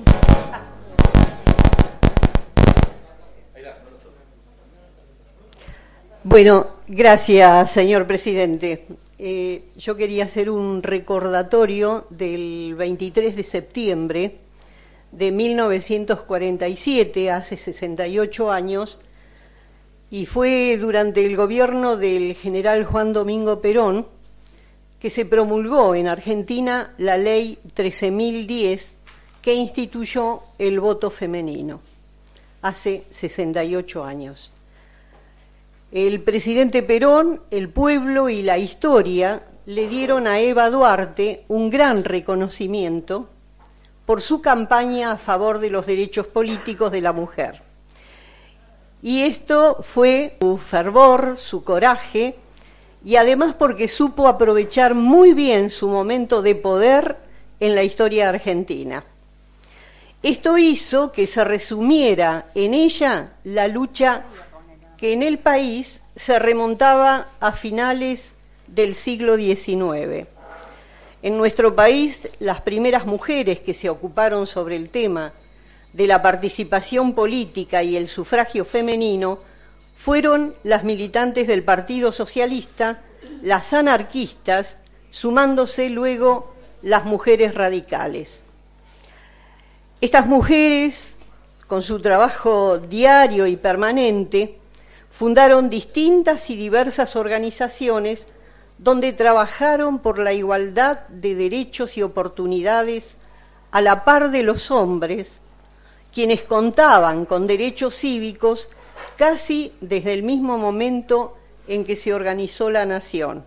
Speaker 8: Bueno, gracias, señor presidente. Yo quería hacer un recordatorio del 23 de septiembre de 1947, hace 68 años, y fue durante el gobierno del general Juan Domingo Perón que se promulgó en Argentina la ley 13.010 que instituyó el voto femenino, hace 68 años. El presidente Perón, el pueblo y la historia le dieron a Eva Duarte un gran reconocimiento por su campaña a favor de los derechos políticos de la mujer. Y esto fue su fervor, su coraje, y además porque supo aprovechar muy bien su momento de poder en la historia argentina. Esto hizo que se resumiera en ella la lucha que en el país se remontaba a finales del siglo XIX. En nuestro país, las primeras mujeres que se ocuparon sobre el tema de la participación política y el sufragio femenino fueron las militantes del Partido Socialista, las anarquistas, sumándose luego las mujeres radicales. Estas mujeres, con su trabajo diario y permanente, fundaron distintas y diversas organizaciones donde trabajaron por la igualdad de derechos y oportunidades a la par de los hombres, quienes contaban con derechos cívicos casi desde el mismo momento en que se organizó la nación.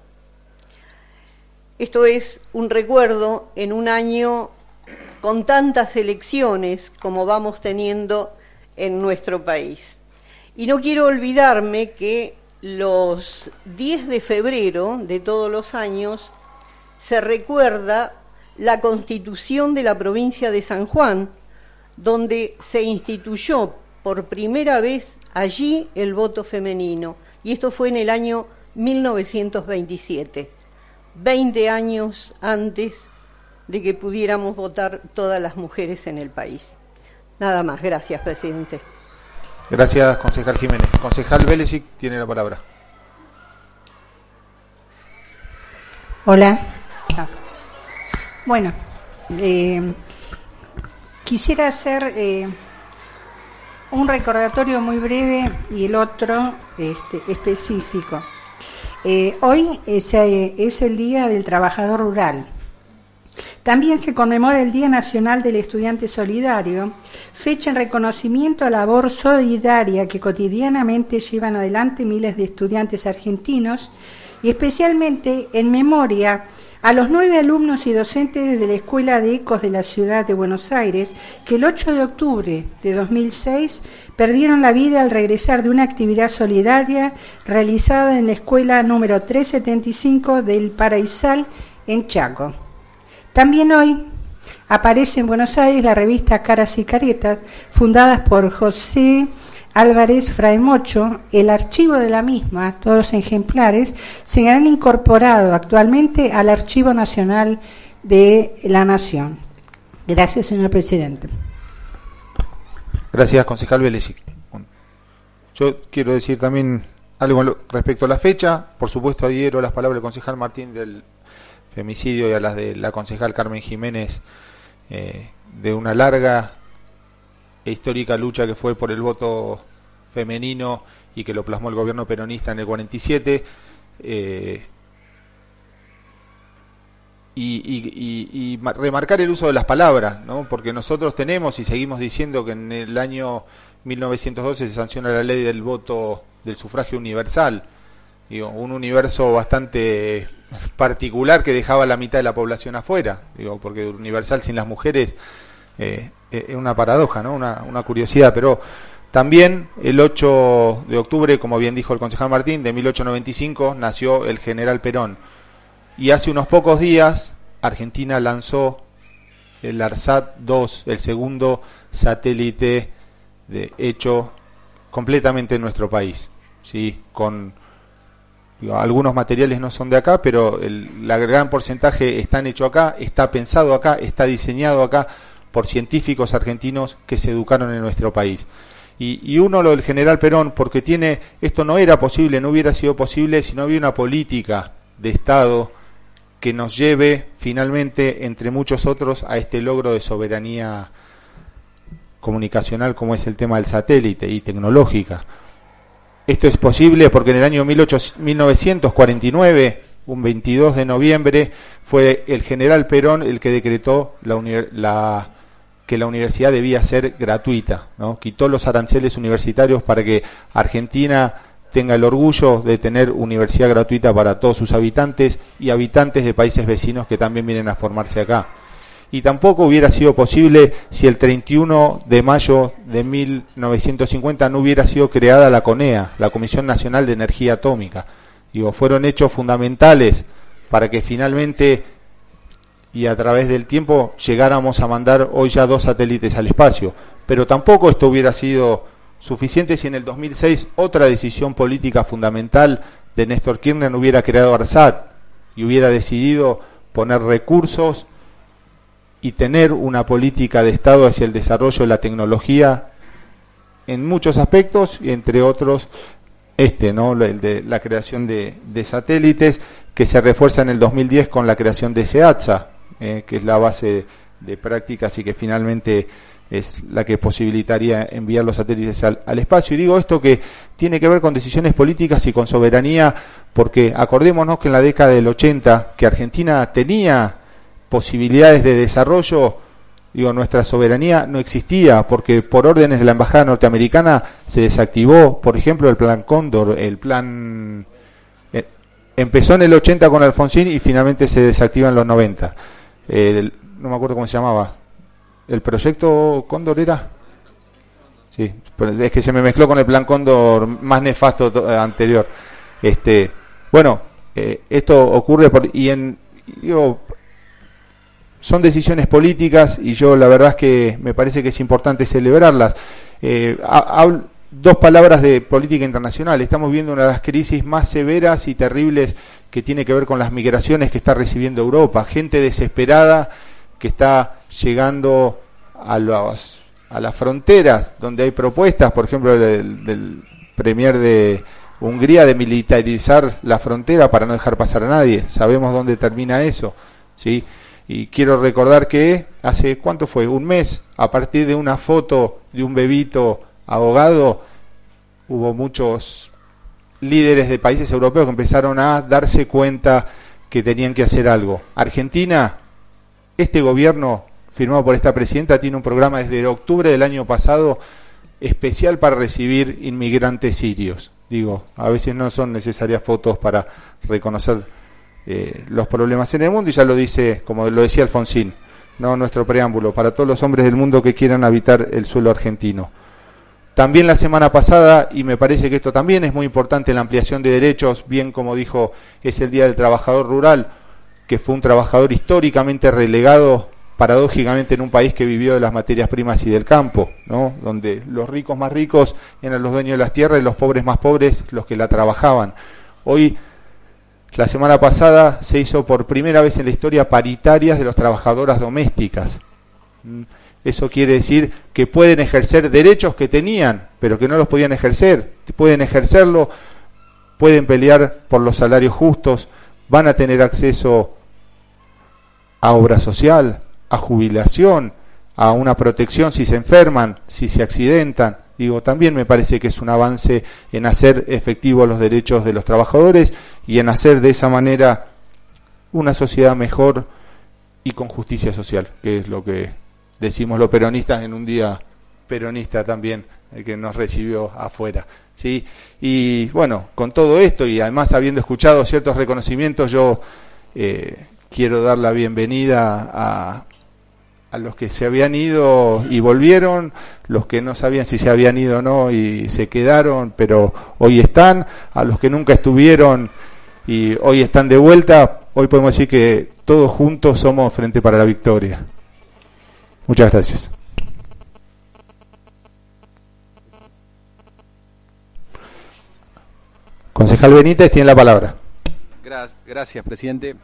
Speaker 8: Esto es un recuerdo en un año con tantas elecciones como vamos teniendo en nuestro país. Y no quiero olvidarme que los 10 de febrero de todos los años se recuerda la Constitución de la provincia de San Juan, donde se instituyó por primera vez allí el voto femenino. Y esto fue en el año 1927, 20 años antes de que pudiéramos votar todas las mujeres en el país. Nada más. Gracias, presidente.
Speaker 1: Gracias, concejal Jiménez. Concejal Belesic tiene la palabra.
Speaker 9: Hola. Bueno, quisiera hacer un recordatorio muy breve y el otro específico. Hoy es el Día del Trabajador Rural. También se conmemora el Día Nacional del Estudiante Solidario, fecha en reconocimiento a la labor solidaria que cotidianamente llevan adelante miles de estudiantes argentinos y especialmente en memoria a los 9 alumnos y docentes de la Escuela de Ecos de la Ciudad de Buenos Aires que el 8 de octubre de 2006 perdieron la vida al regresar de una actividad solidaria realizada en la escuela número 375 del Paraisal en Chaco. También hoy aparece en Buenos Aires la revista Caras y Caretas, fundadas por José Álvarez Fraimocho. El archivo de la misma, todos los ejemplares, se han incorporado actualmente al Archivo Nacional de la Nación. Gracias, señor presidente.
Speaker 1: Gracias, concejal Belesic. Bueno, yo quiero decir también algo respecto a la fecha. Por supuesto, adhiero a las palabras del concejal Martín del femicidio y a las de la concejal Carmen Jiménez, de una larga e histórica lucha que fue por el voto femenino y que lo plasmó el gobierno peronista en el 47, y remarcar el uso de las palabras, ¿no? Porque nosotros tenemos y seguimos diciendo que en el año 1912 se sanciona la ley del voto del sufragio universal, digo, un universo bastante particular que dejaba la mitad de la población afuera, digo, porque universal sin las mujeres es una paradoja, ¿no? Una curiosidad, pero también el 8 de octubre, como bien dijo el concejal Martín, de 1895 nació el general Perón, y hace unos pocos días Argentina lanzó el ARSAT-2, el segundo satélite hecho completamente en nuestro país, ¿sí? Algunos materiales no son de acá, pero el gran porcentaje están hechos acá, está pensado acá, está diseñado acá por científicos argentinos que se educaron en nuestro país. Y uno, lo del general Perón, porque esto no era posible, no hubiera sido posible si no había una política de Estado que nos lleve finalmente, entre muchos otros, a este logro de soberanía comunicacional como es el tema del satélite y tecnológica. Esto es posible porque en el año 1949, un 22 de noviembre, fue el general Perón el que decretó que la universidad debía ser gratuita, ¿no? Quitó los aranceles universitarios para que Argentina tenga el orgullo de tener universidad gratuita para todos sus habitantes y habitantes de países vecinos que también vienen a formarse acá. Y tampoco hubiera sido posible si el 31 de mayo de 1950 no hubiera sido creada la CONEA, la Comisión Nacional de Energía Atómica. Fueron hechos fundamentales para que finalmente y a través del tiempo llegáramos a mandar hoy ya 2 satélites al espacio. Pero tampoco esto hubiera sido suficiente si en el 2006 otra decisión política fundamental de Néstor Kirchner no hubiera creado ARSAT y hubiera decidido poner recursos y tener una política de Estado hacia el desarrollo de la tecnología en muchos aspectos, y entre otros ¿no? El de la creación de satélites, que se refuerza en el 2010 con la creación de SEATSA, que es la base de prácticas y que finalmente es la que posibilitaría enviar los satélites al espacio. Y digo esto que tiene que ver con decisiones políticas y con soberanía, porque acordémonos que en la década del 80, que Argentina tenía posibilidades de desarrollo, nuestra soberanía no existía, porque por órdenes de la embajada norteamericana se desactivó, por ejemplo, el plan Cóndor, el plan empezó en el 80 con Alfonsín y finalmente se desactiva en los 90. No me acuerdo cómo se llamaba. ¿El proyecto Cóndor era? Sí, pero es que se me mezcló con el plan Cóndor más nefasto anterior. Esto ocurre son decisiones políticas y yo la verdad es que me parece que es importante celebrarlas. 2 palabras de política internacional. Estamos viendo una de las crisis más severas y terribles que tiene que ver con las migraciones que está recibiendo Europa. Gente desesperada que está llegando a las fronteras donde hay propuestas, por ejemplo, del premier de Hungría de militarizar la frontera para no dejar pasar a nadie. Sabemos dónde termina eso, ¿sí? Y quiero recordar que hace, ¿cuánto fue? Un mes, a partir de una foto de un bebito ahogado, hubo muchos líderes de países europeos que empezaron a darse cuenta que tenían que hacer algo. Argentina, este gobierno firmado por esta presidenta, tiene un programa desde octubre del año pasado especial para recibir inmigrantes sirios. A veces no son necesarias fotos para reconocer los problemas en el mundo, y ya lo dice, como lo decía Alfonsín, no nuestro preámbulo, para todos los hombres del mundo que quieran habitar el suelo argentino. También la semana pasada, y me parece que esto también es muy importante, la ampliación de derechos, bien como dijo, es el Día del Trabajador Rural, que fue un trabajador históricamente relegado, paradójicamente, en un país que vivió de las materias primas y del campo, ¿no? Donde los ricos más ricos eran los dueños de las tierras y los pobres más pobres los que la trabajaban. Hoy, la semana pasada, se hizo por primera vez en la historia paritarias de las trabajadoras domésticas. Eso quiere decir que pueden ejercer derechos que tenían, pero que no los podían ejercer. Pueden ejercerlo, pueden pelear por los salarios justos, van a tener acceso a obra social, a jubilación, a una protección si se enferman, si se accidentan. También me parece que es un avance en hacer efectivos los derechos de los trabajadores y en hacer de esa manera una sociedad mejor y con justicia social, que es lo que decimos los peronistas en un día peronista también, el que nos recibió afuera, ¿sí? Y bueno, con todo esto y además habiendo escuchado ciertos reconocimientos, yo quiero dar la bienvenida a los que se habían ido y volvieron, los que no sabían si se habían ido o no y se quedaron, pero hoy están, a los que nunca estuvieron y hoy están de vuelta, hoy podemos decir que todos juntos somos Frente para la Victoria. Muchas gracias. Concejal Benítez tiene la palabra.
Speaker 10: Gracias, presidente.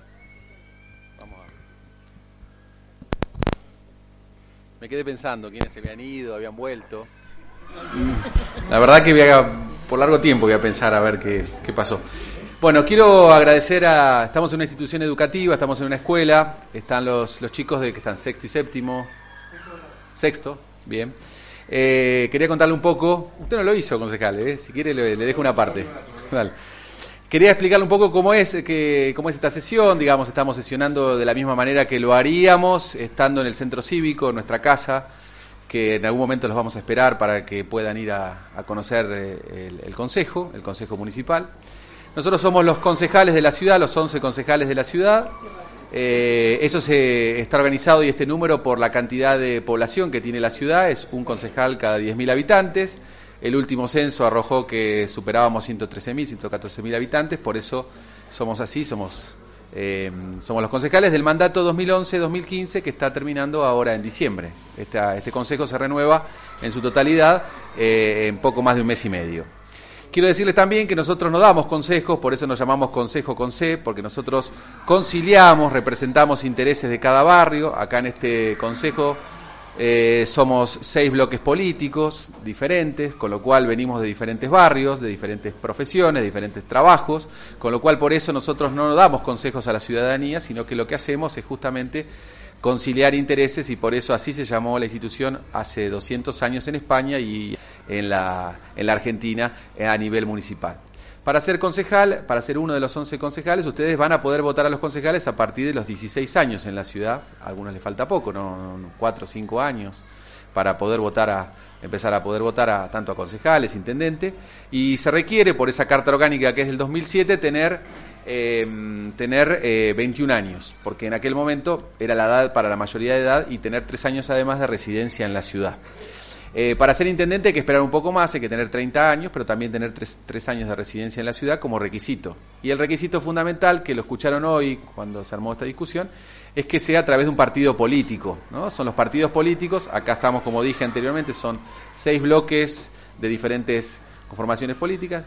Speaker 10: Me quedé pensando quiénes se habían ido, habían vuelto. La verdad que por largo tiempo voy a pensar a ver qué pasó. Bueno, quiero agradecer estamos en una institución educativa, estamos en una escuela, están los chicos que están sexto y séptimo. Sexto, bien. Quería contarle un poco, usted no lo hizo, concejal, si quiere le dejo una parte. Vale. Quería explicarle un poco cómo es esta sesión. Digamos, estamos sesionando de la misma manera que lo haríamos, estando en el centro cívico, en nuestra casa, que en algún momento los vamos a esperar para que puedan ir a conocer el consejo municipal. Nosotros somos los concejales de la ciudad, los 11 concejales de la ciudad. Eso está organizado, y este número, por la cantidad de población que tiene la ciudad, es un concejal cada 10.000 habitantes. El último censo arrojó que superábamos 113.000, 114.000 habitantes, por eso somos así, somos los concejales del mandato 2011-2015, que está terminando ahora en diciembre. Este consejo se renueva en su totalidad en poco más de un mes y medio. Quiero decirles también que nosotros no damos consejos, por eso nos llamamos Consejo con C, porque nosotros conciliamos, representamos intereses de cada barrio. Acá en este consejo somos 6 bloques políticos diferentes, con lo cual venimos de diferentes barrios, de diferentes profesiones, de diferentes trabajos, con lo cual por eso nosotros no damos consejos a la ciudadanía, sino que lo que hacemos es justamente conciliar intereses, y por eso así se llamó la institución hace 200 años en España y en la Argentina a nivel municipal. Para ser concejal, para ser uno de los 11 concejales, ustedes van a poder votar a los concejales a partir de los 16 años en la ciudad. A algunos les falta poco, 4 o 5 años para poder empezar a poder votar tanto a concejales, intendente, y se requiere, por esa carta orgánica que es del 2007, tener 21 años, porque en aquel momento era la edad para la mayoría de edad, y tener 3 años además de residencia en la ciudad. Para ser intendente hay que esperar un poco más, hay que tener 30 años, pero también tener 3 años de residencia en la ciudad como requisito. Y el requisito fundamental, que lo escucharon hoy cuando se armó esta discusión, es que sea a través de un partido político, ¿no? Son los partidos políticos. Acá estamos, como dije anteriormente, son 6 bloques de diferentes conformaciones políticas,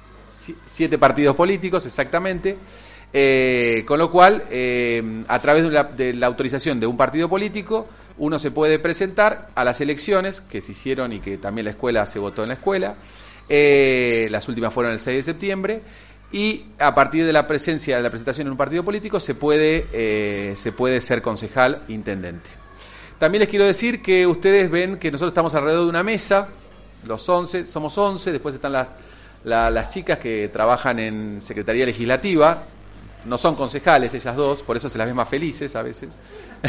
Speaker 10: 7 partidos políticos exactamente, con lo cual a través de la autorización de un partido político uno se puede presentar a las elecciones que se hicieron, y que también la escuela se votó en la escuela. Las últimas fueron el 6 de septiembre, y a partir de la presentación en un partido político se puede ser concejal intendente. También les quiero decir que ustedes ven que nosotros estamos alrededor de una mesa, los 11, somos 11, después están las chicas que trabajan en Secretaría Legislativa, no son concejales ellas dos, por eso se las ve más felices a veces.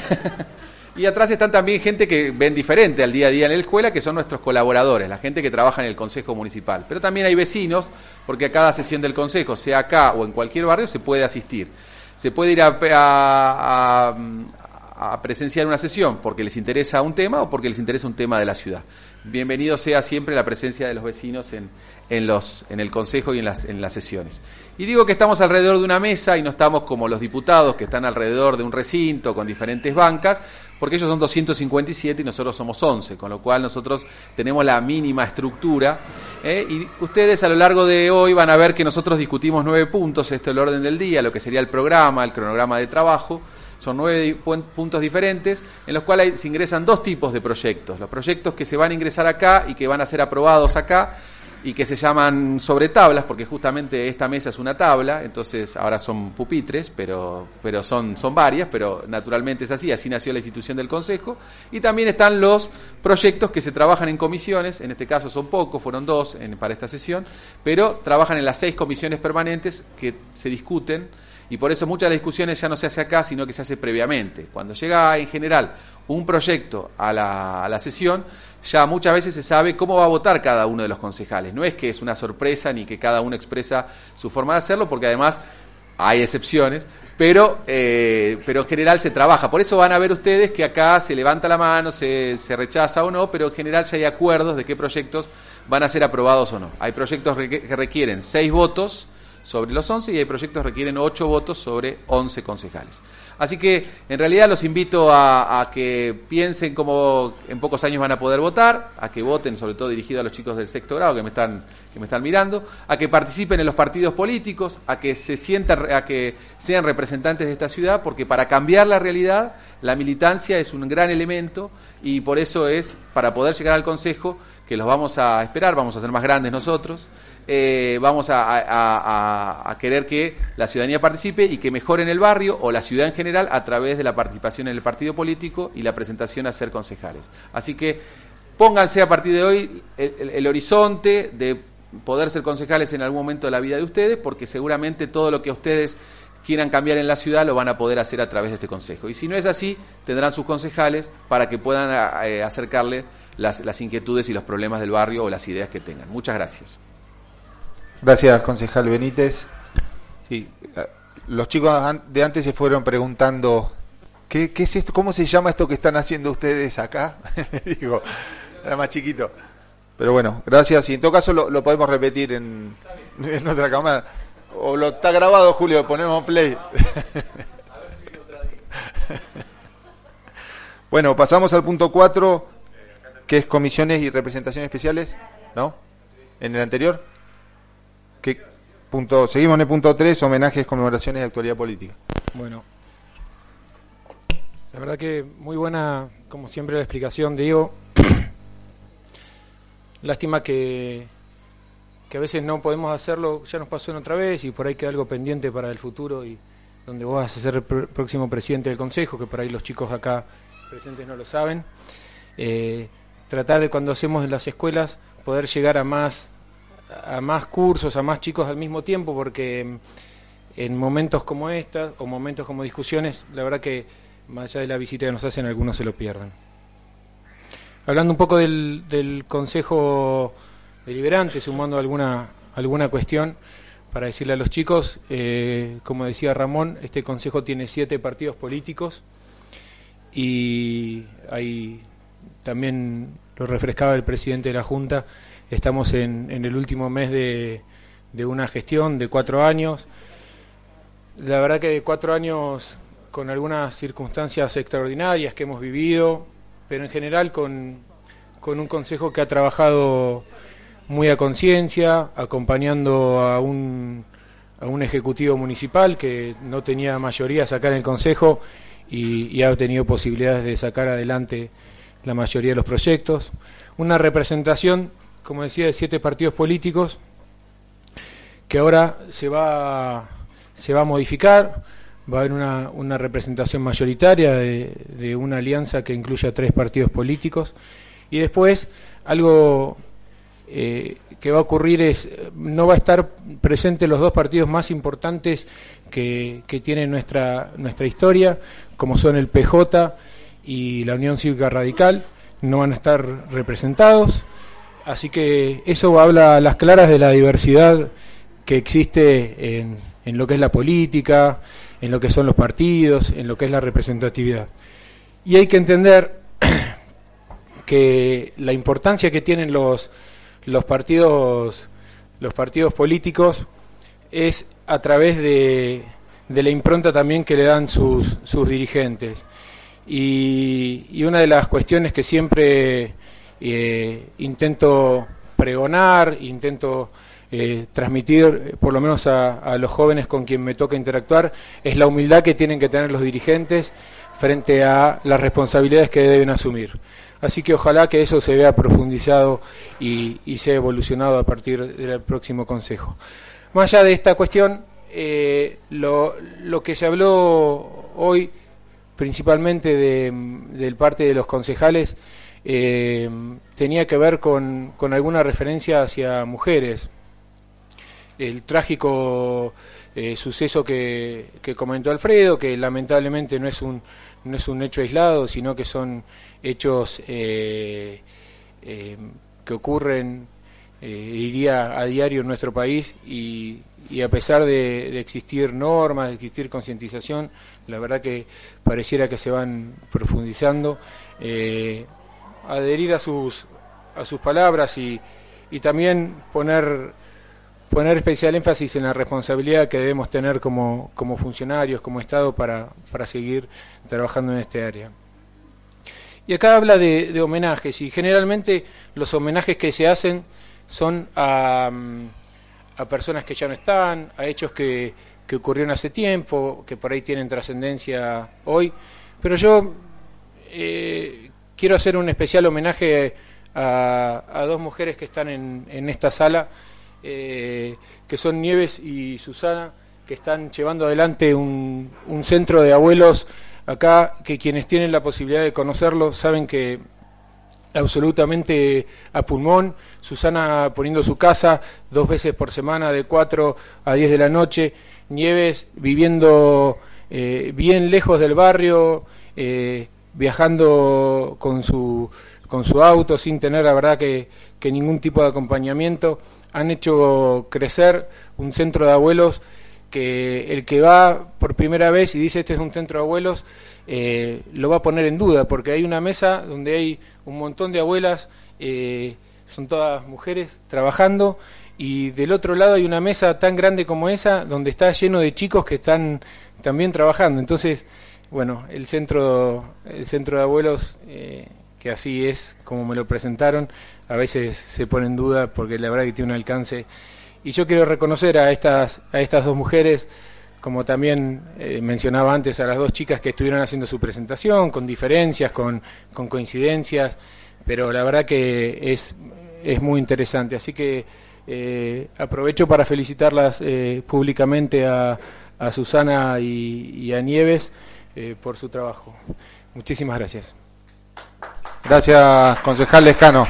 Speaker 10: Y atrás están también gente que ven diferente al día a día en la escuela, que son nuestros colaboradores, la gente que trabaja en el Consejo Municipal. Pero también hay vecinos, porque a cada sesión del Consejo, sea acá o en cualquier barrio, se puede asistir. Se puede ir a presenciar una sesión porque les interesa un tema o porque les interesa un tema de la ciudad. Bienvenido sea siempre la presencia de los vecinos en el Consejo y en las sesiones. Y digo que estamos alrededor de una mesa y no estamos como los diputados que están alrededor de un recinto con diferentes bancas, porque ellos son 257 y nosotros somos 11, con lo cual nosotros tenemos la mínima estructura. Y ustedes a lo largo de hoy van a ver que nosotros discutimos 9 puntos, este es el orden del día, lo que sería el programa, el cronograma de trabajo. Son 9 puntos diferentes en los cuales se ingresan 2 tipos de proyectos. Los proyectos que se van a ingresar acá y que van a ser aprobados acá, y que se llaman sobre tablas, porque justamente esta mesa es una tabla, entonces ahora son pupitres, pero son varias, pero naturalmente es así nació la institución del Consejo. Y también están los proyectos que se trabajan en comisiones, en este caso son pocos, fueron 2 para esta sesión, pero trabajan en las 6 comisiones permanentes que se discuten, y por eso muchas de las discusiones ya no se hace acá, sino que se hace previamente. Cuando llega en general un proyecto a la sesión, ya muchas veces se sabe cómo va a votar cada uno de los concejales. No es que es una sorpresa ni que cada uno expresa su forma de hacerlo, porque además hay excepciones, pero en general se trabaja. Por eso van a ver ustedes que acá se levanta la mano, se rechaza o no, pero en general ya hay acuerdos de qué proyectos van a ser aprobados o no. Hay proyectos que requieren 6 votos, sobre los 11 y hay proyectos que requieren 8 votos sobre 11 concejales. Así que en realidad los invito a que piensen cómo en pocos años van a poder votar, a que voten, sobre todo dirigido a los chicos del sexto grado que me están mirando, a que participen en los partidos políticos, a que sean representantes de esta ciudad, porque para cambiar la realidad la militancia es un gran elemento y por eso es, para poder llegar al Consejo, que los vamos a esperar, vamos a ser más grandes nosotros, vamos a querer que la ciudadanía participe y que mejoren el barrio o la ciudad en general a través de la participación en el partido político y la presentación a ser concejales. Así que pónganse a partir de hoy el horizonte de poder ser concejales en algún momento de la vida de ustedes, porque seguramente todo lo que ustedes quieran cambiar en la ciudad lo van a poder hacer a través de este consejo. Y si no es así, tendrán sus concejales para que puedan acercarles las inquietudes y los problemas del barrio o las ideas que tengan. Muchas gracias.
Speaker 1: Gracias, concejal Benítez. Sí, los chicos de antes se fueron preguntando ¿qué es esto? ¿Cómo se llama esto que están haciendo ustedes acá? Digo, era más chiquito. Pero bueno, gracias. Y en todo caso lo podemos repetir en otra cámara. O lo está grabado, Julio, ponemos play. Bueno, pasamos al punto 4, que es comisiones y representaciones especiales, ¿no? En el anterior. Seguimos en el punto 3, homenajes, conmemoraciones y actualidad política.
Speaker 7: Bueno, la verdad que muy buena, como siempre, la explicación, Diego. Lástima que a veces no podemos hacerlo, ya nos pasó en otra vez y por ahí queda algo pendiente para el futuro y donde vos vas a ser el próximo presidente del Consejo, que por ahí los chicos acá presentes no lo saben. Tratar de, cuando hacemos en las escuelas, poder llegar a más cursos, a más chicos al mismo tiempo, porque en momentos como esta o momentos como discusiones, la verdad que más allá de la visita que nos hacen, algunos se lo pierden. Hablando un poco del Consejo Deliberante, sumando alguna cuestión para decirle a los chicos, como decía Ramón, este Consejo tiene 7 partidos políticos y ahí también lo refrescaba el presidente de la Junta. Estamos en el último mes de una gestión de 4 años. La verdad que de 4 años con algunas circunstancias extraordinarias que hemos vivido, pero en general con un consejo que ha trabajado muy a conciencia, acompañando a un ejecutivo municipal que no tenía mayoría a sacar en el consejo y ha tenido posibilidades de sacar adelante la mayoría de los proyectos. Una representación, como decía, de 7 partidos políticos que ahora se va a modificar. Va a haber una representación mayoritaria de una alianza que incluya 3 partidos políticos y después algo que va a ocurrir es, no va a estar presente los 2 partidos más importantes que tiene nuestra historia, como son el PJ y la Unión Cívica Radical, no van a estar representados. Así que eso habla a las claras de la diversidad que existe en lo que es la política, en lo que son los partidos, en lo que es la representatividad. Y hay que entender que la importancia que tienen los partidos políticos es a través de la impronta también que le dan sus dirigentes. Y una de las cuestiones que siempre intento pregonar, intento transmitir, por lo menos a los jóvenes con quien me toca interactuar, es la humildad que tienen que tener los dirigentes frente a las responsabilidades que deben asumir. Así que ojalá que eso se vea profundizado y sea evolucionado a partir del próximo Consejo. Más allá de esta cuestión, lo que se habló hoy, principalmente de parte de los concejales, tenía que ver con alguna referencia hacia mujeres. El trágico suceso que comentó Alfredo, que lamentablemente no es un hecho aislado, sino que son hechos que ocurren, diría, a diario en nuestro país y a pesar de existir normas, de existir concientización, la verdad que pareciera que se van profundizando. Adherir a sus palabras y también poner poner especial énfasis en la responsabilidad que debemos tener como funcionarios, como Estado, para seguir trabajando en este área. Y acá habla de homenajes, y generalmente los homenajes que se hacen son a personas que ya no están, a hechos que ocurrieron hace tiempo, que por ahí tienen trascendencia hoy, pero yo quiero hacer un especial homenaje a dos mujeres que están en esta sala, que son Nieves y Susana, que están llevando adelante un centro de abuelos acá, que quienes tienen la posibilidad de conocerlo saben que absolutamente a pulmón. Susana poniendo su casa 2 veces por semana de 4 a 10 de la noche, Nieves viviendo bien lejos del barrio, viajando con su auto sin tener, la verdad, que ningún tipo de acompañamiento. Han hecho crecer un centro de abuelos que el que va por primera vez y dice este es un centro de abuelos, lo va a poner en duda, porque hay una mesa donde hay un montón de abuelas, son todas mujeres trabajando, y del otro lado hay una mesa tan grande como esa donde está lleno de chicos que están también trabajando. Entonces, bueno, el centro de abuelos, que así es como me lo presentaron, a veces se pone en duda porque la verdad que tiene un alcance. Y yo quiero reconocer a estas dos mujeres, como también mencionaba antes, a las 2 chicas que estuvieron haciendo su presentación, con diferencias, con coincidencias, pero la verdad que es muy interesante. Así que aprovecho para felicitarlas públicamente a Susana y a Nieves por su trabajo. Muchísimas gracias.
Speaker 1: Gracias, concejal Lescano.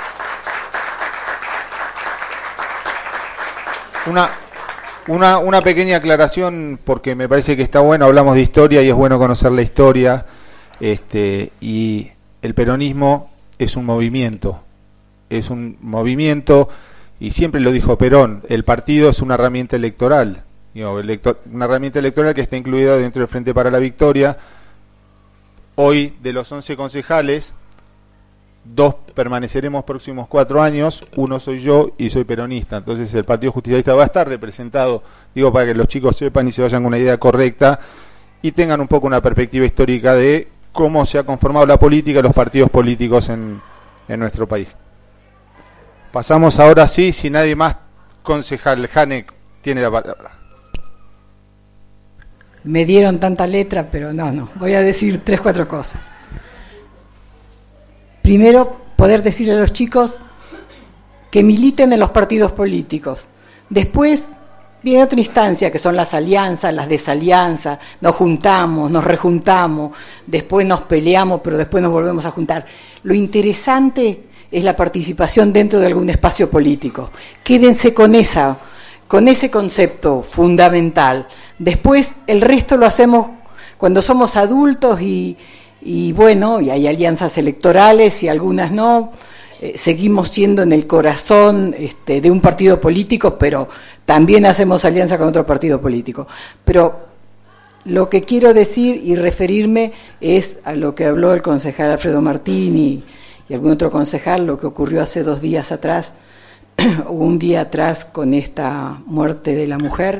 Speaker 1: Una pequeña aclaración, porque me parece que está bueno, hablamos de historia y es bueno conocer la historia, y el peronismo es un movimiento, y siempre lo dijo Perón, el partido es una herramienta electoral, una herramienta electoral que está incluida dentro del Frente para la Victoria. Hoy, de los 11 concejales, 2 permaneceremos próximos 4 años, 1 soy yo y soy peronista. Entonces el Partido Justicialista va a estar representado, digo, para que los chicos sepan y se vayan con una idea correcta y tengan un poco una perspectiva histórica de cómo se ha conformado la política, los partidos políticos en nuestro país. Pasamos ahora sí, si nadie más, concejal Janek tiene la palabra.
Speaker 9: Me dieron tanta letra, pero no, voy a decir 3, 4 cosas. Primero, poder decirle a los chicos que militen en los partidos políticos. Después viene otra instancia, que son las alianzas, las desalianzas, nos juntamos, nos rejuntamos, después nos peleamos, pero después nos volvemos a juntar. Lo interesante es la participación dentro de algún espacio político. Quédense con ese concepto fundamental. Después el resto lo hacemos cuando somos adultos y bueno, y hay alianzas electorales y algunas no, seguimos siendo en el corazón de un partido político, pero también hacemos alianza con otro partido político. Pero lo que quiero decir y referirme es a lo que habló el concejal Alfredo Martín y algún otro concejal, lo que ocurrió hace 2 días atrás, o un día atrás, con esta muerte de la mujer.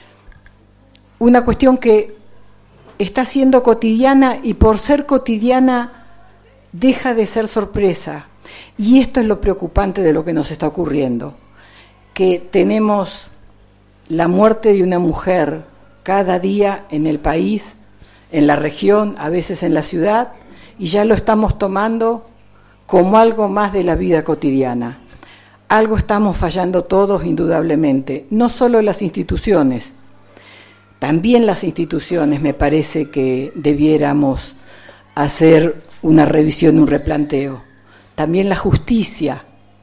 Speaker 9: Una cuestión que está siendo cotidiana y por ser cotidiana deja de ser sorpresa. Y esto es lo preocupante de lo que nos está ocurriendo, que tenemos la muerte de una mujer cada día en el país, en la región, a veces en la ciudad, y ya lo estamos tomando como algo más de la vida cotidiana. Algo estamos fallando todos, indudablemente, no solo las instituciones. También las instituciones me parece que debiéramos hacer una revisión, un replanteo. También la justicia,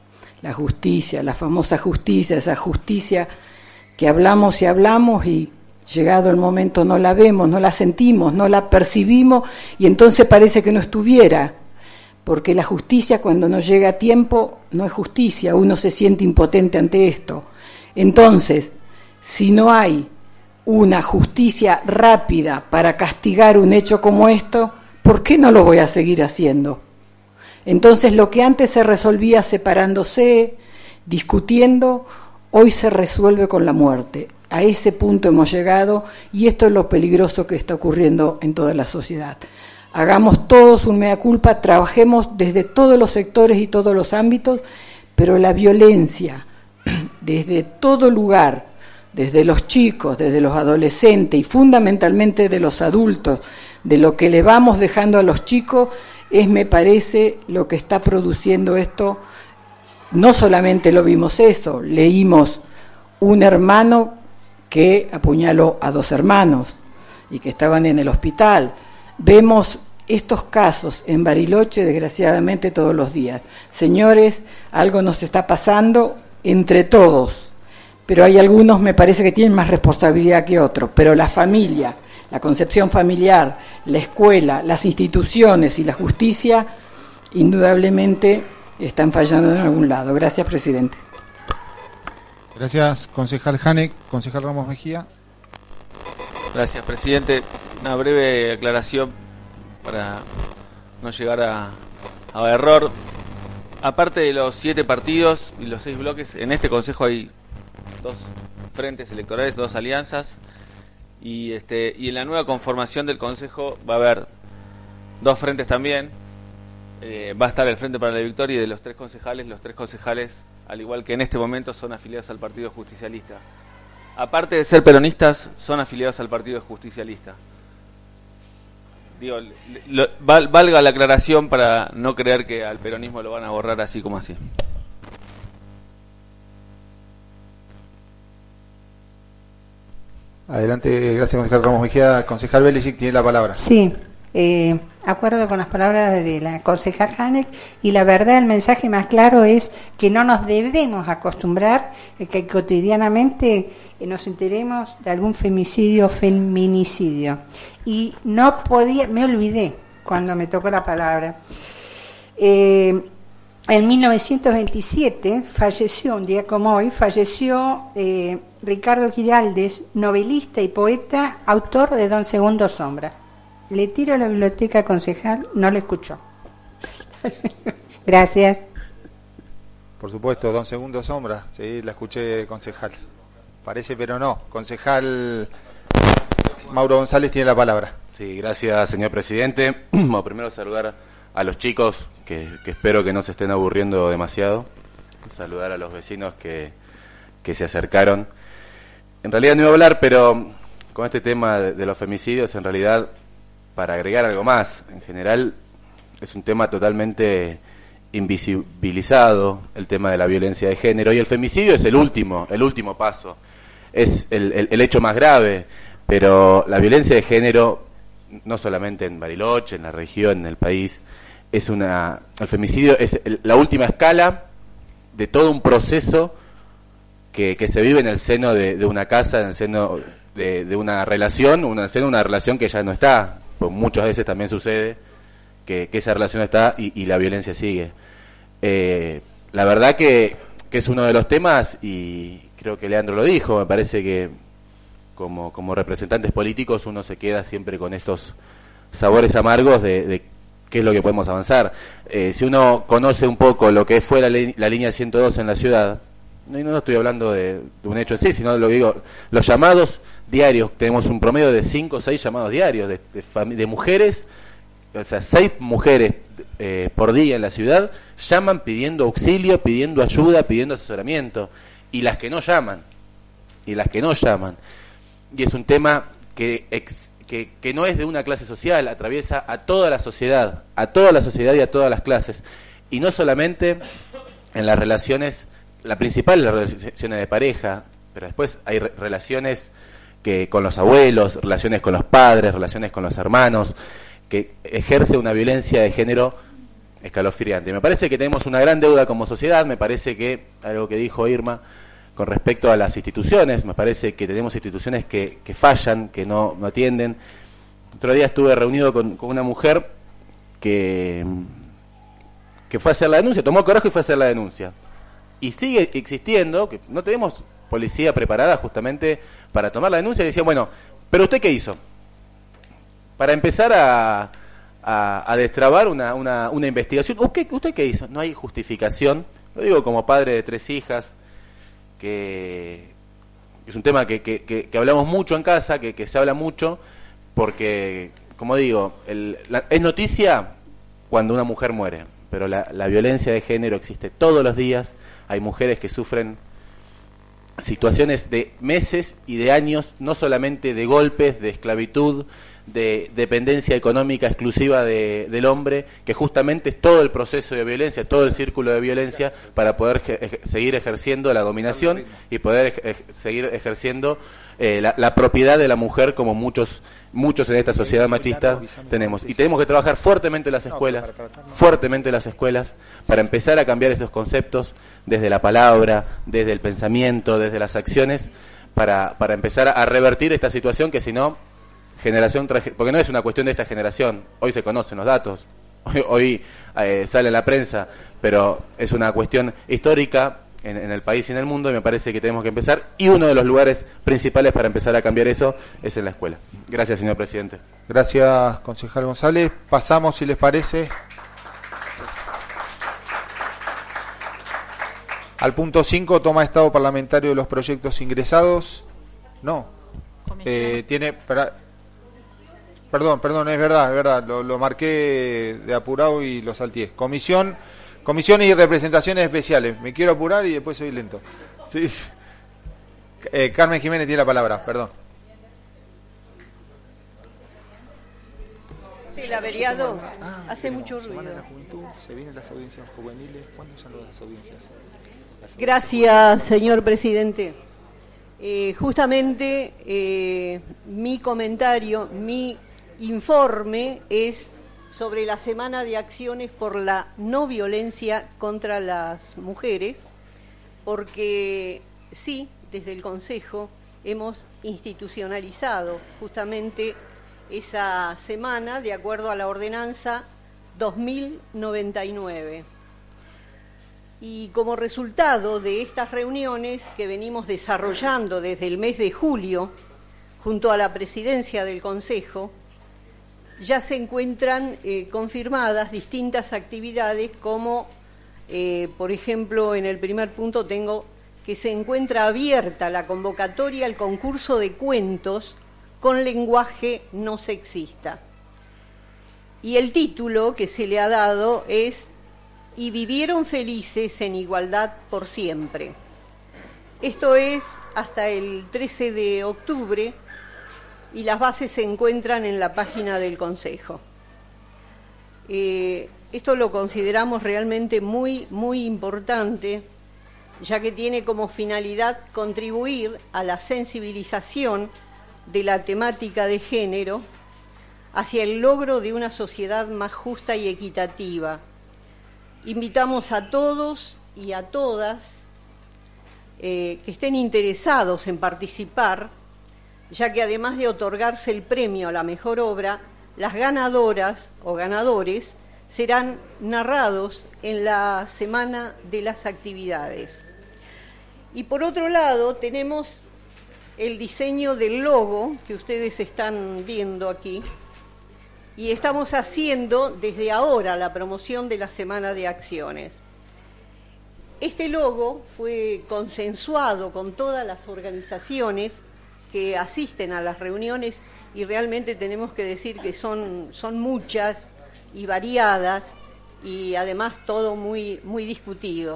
Speaker 9: la famosa justicia, esa justicia que hablamos y hablamos y llegado el momento no la vemos, no la sentimos, no la percibimos y entonces parece que no estuviera. Porque la justicia cuando no llega a tiempo no es justicia, uno se siente impotente ante esto. Entonces, si no hay una justicia rápida para castigar un hecho como esto, ¿por qué no lo voy a seguir haciendo? Entonces lo que antes se resolvía separándose, discutiendo, hoy se resuelve con la muerte. A ese punto hemos llegado y esto es lo peligroso que está ocurriendo en toda la sociedad. Hagamos todos un mea culpa, trabajemos desde todos los sectores y todos los ámbitos, pero la violencia desde todo lugar, desde los chicos, desde los adolescentes y fundamentalmente de los adultos, de lo que le vamos dejando a los chicos, es, me parece, lo que está produciendo esto. No solamente lo vimos eso, leímos un hermano que apuñaló a 2 hermanos y que estaban en el hospital. Vemos estos casos en Bariloche, desgraciadamente, todos los días. Señores, algo nos está pasando entre todos, pero hay algunos, me parece, que tienen más responsabilidad que otros, pero la familia, la concepción familiar, la escuela, las instituciones y la justicia, indudablemente están fallando en algún lado. Gracias, presidente.
Speaker 1: Gracias, concejal Janek. Concejal Ramos Mejía.
Speaker 11: Gracias, presidente. Una breve aclaración para no llegar a error. Aparte de los 7 partidos y los 6 bloques, en este consejo hay 2 frentes electorales, 2 alianzas, y en la nueva conformación del consejo va a haber 2 frentes también. Va a estar el Frente para la Victoria, y de los 3 concejales, al igual que en este momento, son afiliados al Partido Justicialista. Aparte de ser peronistas, son afiliados al Partido Justicialista. Digo, valga la aclaración para no creer que al peronismo lo van a borrar así como así.
Speaker 1: Adelante, gracias, concejal Ramos Mejía. Concejal Belisic tiene la palabra.
Speaker 9: Sí, acuerdo con las palabras de la concejal Janek, y la verdad, el mensaje más claro es que no nos debemos acostumbrar a que cotidianamente nos enteremos de algún feminicidio. Y no podía, me olvidé cuando me tocó la palabra. En 1927 falleció, un día como hoy, Ricardo Giraldes, novelista y poeta, autor de Don Segundo Sombra. Le tiro a la biblioteca, concejal, no lo escuchó. Gracias.
Speaker 1: Por supuesto, Don Segundo Sombra, sí, la escuché, concejal. Parece, pero no. Concejal Mauro González tiene la palabra.
Speaker 12: Sí, gracias, señor presidente. Bueno, primero saludar a los chicos, que espero que no se estén aburriendo demasiado. Saludar a los vecinos que se acercaron. En realidad no iba a hablar, pero con este tema de los femicidios, en realidad, para agregar algo más, en general es un tema totalmente invisibilizado, el tema de la violencia de género, y el femicidio es el último paso, es el hecho más grave, pero la violencia de género, no solamente en Bariloche, en la región, en el país, el femicidio es la última escala de todo un proceso que se vive en el seno de una casa, en el seno de una relación, en el seno de una relación que ya no está. Pues muchas veces también sucede que esa relación está y la violencia sigue. La verdad que es uno de los temas, y creo que Leandro lo dijo, me parece que como representantes políticos uno se queda siempre con estos sabores amargos de qué es lo que podemos avanzar. Si uno conoce un poco lo que fue la línea 102 en la ciudad, no estoy hablando de un hecho en sí, sino lo que digo, los llamados diarios, tenemos un promedio de 5 o 6 llamados diarios de mujeres, o sea, 6 mujeres por día en la ciudad llaman pidiendo auxilio, pidiendo ayuda, pidiendo asesoramiento, y las que no llaman, y es un tema que no es de una clase social, atraviesa a toda la sociedad y a todas las clases, y no solamente en las relaciones. La principal es las relaciones de pareja, pero después hay relaciones que con los abuelos, relaciones con los padres, relaciones con los hermanos, que ejerce una violencia de género escalofriante. Me parece que tenemos una gran deuda como sociedad, me parece que, algo que dijo Irma, con respecto a las instituciones, me parece que tenemos instituciones que fallan, que no atienden. Otro día estuve reunido con una mujer que fue a hacer la denuncia, tomó coraje y fue a hacer la denuncia. Y sigue existiendo, que no tenemos policía preparada justamente para tomar la denuncia, y decía, bueno, ¿pero usted qué hizo? Para empezar a destrabar una investigación. ¿Usted qué hizo? No hay justificación. Lo digo como padre de 3 hijas, es un tema que hablamos mucho en casa, que se habla mucho, porque, como digo, es noticia cuando una mujer muere, pero la violencia de género existe todos los días. Hay mujeres que sufren situaciones de meses y de años, no solamente de golpes, de esclavitud, de dependencia económica exclusiva del hombre, que justamente es todo el proceso de violencia, todo el círculo de violencia para poder seguir ejerciendo la dominación y poder seguir ejerciendo la propiedad de la mujer, como muchos en esta sociedad machista tenemos. Y tenemos que trabajar fuertemente en las escuelas, para empezar a cambiar esos conceptos desde la palabra, desde el pensamiento, desde las acciones, para empezar a revertir esta situación que, si no, generación porque no es una cuestión de esta generación, hoy se conocen los datos, hoy sale en la prensa, pero es una cuestión histórica en el país y en el mundo, y me parece que tenemos que empezar, y uno de los lugares principales para empezar a cambiar eso es en la escuela. Gracias, señor presidente.
Speaker 1: Gracias, concejal González. Pasamos, si les parece, al punto 5, toma de estado parlamentario de los proyectos ingresados. No, Perdón, es verdad, lo marqué de apurado y lo salteé. Comisión y representaciones especiales. Me quiero apurar y después soy lento. Sí. Carmen Jiménez tiene la palabra, perdón.
Speaker 8: Sí, el averiado hace mucho ruido.
Speaker 1: Se vienen las audiencias juveniles. ¿Cuándo son las audiencias?
Speaker 8: Gracias, señor presidente. Justamente mi comentario, mi informe es sobre la Semana de Acciones por la No Violencia contra las Mujeres, porque sí, desde el Consejo hemos institucionalizado justamente esa semana de acuerdo a la ordenanza 2099. Y como resultado de estas reuniones que venimos desarrollando desde el mes de julio, junto a la presidencia del Consejo, ya se encuentran confirmadas distintas actividades como, por ejemplo, en el primer punto tengo que se encuentra abierta la convocatoria al concurso de cuentos con lenguaje no sexista. Y el título que se le ha dado es "Y vivieron felices en igualdad por siempre". Esto es hasta el 13 de octubre y las bases se encuentran en la página del Consejo. Esto lo consideramos realmente muy, muy importante, ya que tiene como finalidad contribuir a la sensibilización de la temática de género hacia el logro de una sociedad más justa y equitativa. Invitamos a todos y a todas que estén interesados en participar, ya que además de otorgarse el premio a la mejor obra, las ganadoras o ganadores serán narrados en la semana de las actividades. Y por otro lado tenemos el diseño del logo que ustedes están viendo aquí, y estamos haciendo desde ahora la promoción de la Semana de Acciones. Este logo fue consensuado con todas las organizaciones que asisten a las reuniones y realmente tenemos que decir que son muchas y variadas y además todo muy, muy discutido.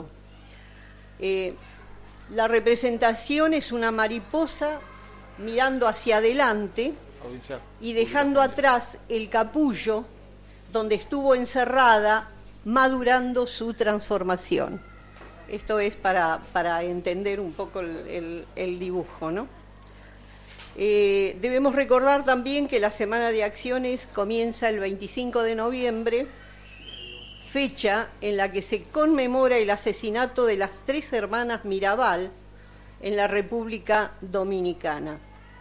Speaker 8: La representación es una mariposa mirando hacia adelante y dejando atrás el capullo donde estuvo encerrada, madurando su transformación. Esto es para entender un poco el dibujo, ¿no? Debemos recordar también que la Semana de Acciones comienza el 25 de noviembre, fecha en la que se conmemora el asesinato de las 3 hermanas Mirabal en la República Dominicana.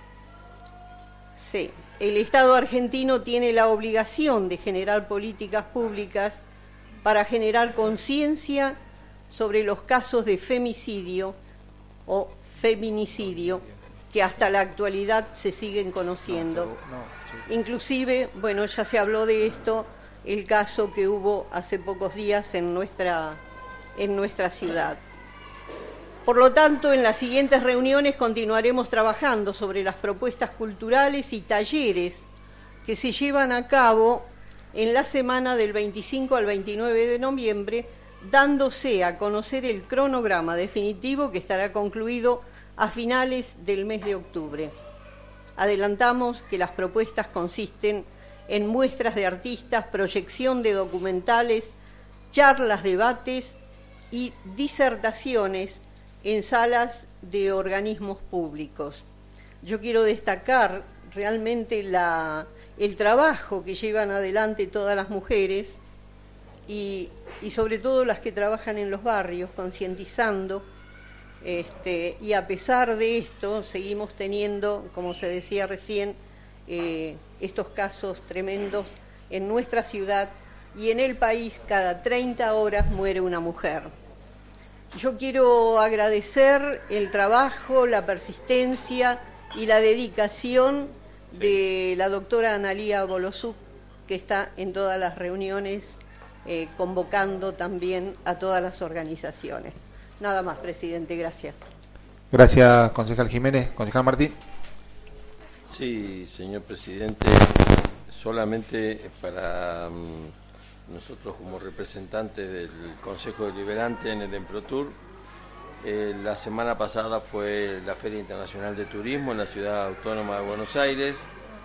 Speaker 8: Sí, el Estado argentino tiene la obligación de generar políticas públicas para generar conciencia sobre los casos de femicidio o feminicidio que hasta la actualidad se siguen conociendo. Inclusive, bueno, ya se habló de esto, el caso que hubo hace pocos días en nuestra ciudad. Por lo tanto, en las siguientes reuniones continuaremos trabajando sobre las propuestas culturales y talleres que se llevan a cabo en la semana del 25 al 29 de noviembre, dándose a conocer el cronograma definitivo que estará concluido a finales del mes de octubre. Adelantamos que las propuestas consisten en muestras de artistas, proyección de documentales, charlas, debates y disertaciones en salas de organismos públicos. Yo quiero destacar realmente el trabajo que llevan adelante todas las mujeres y sobre todo las que trabajan en los barrios, concientizando, y a pesar de esto seguimos teniendo, como se decía recién, estos casos tremendos en nuestra ciudad y en el país. Cada 30 horas muere una mujer. Yo quiero agradecer el trabajo, la persistencia y la dedicación de la doctora Analía Bolosuk, que está en todas las reuniones, convocando también a todas las organizaciones. Nada más, presidente, gracias.
Speaker 1: Gracias, concejal Jiménez. Concejal Martín.
Speaker 6: Sí, señor presidente, solamente para nosotros como representantes del Consejo Deliberante en el Emprotur, la semana pasada fue la Feria Internacional de Turismo en la Ciudad Autónoma de Buenos Aires.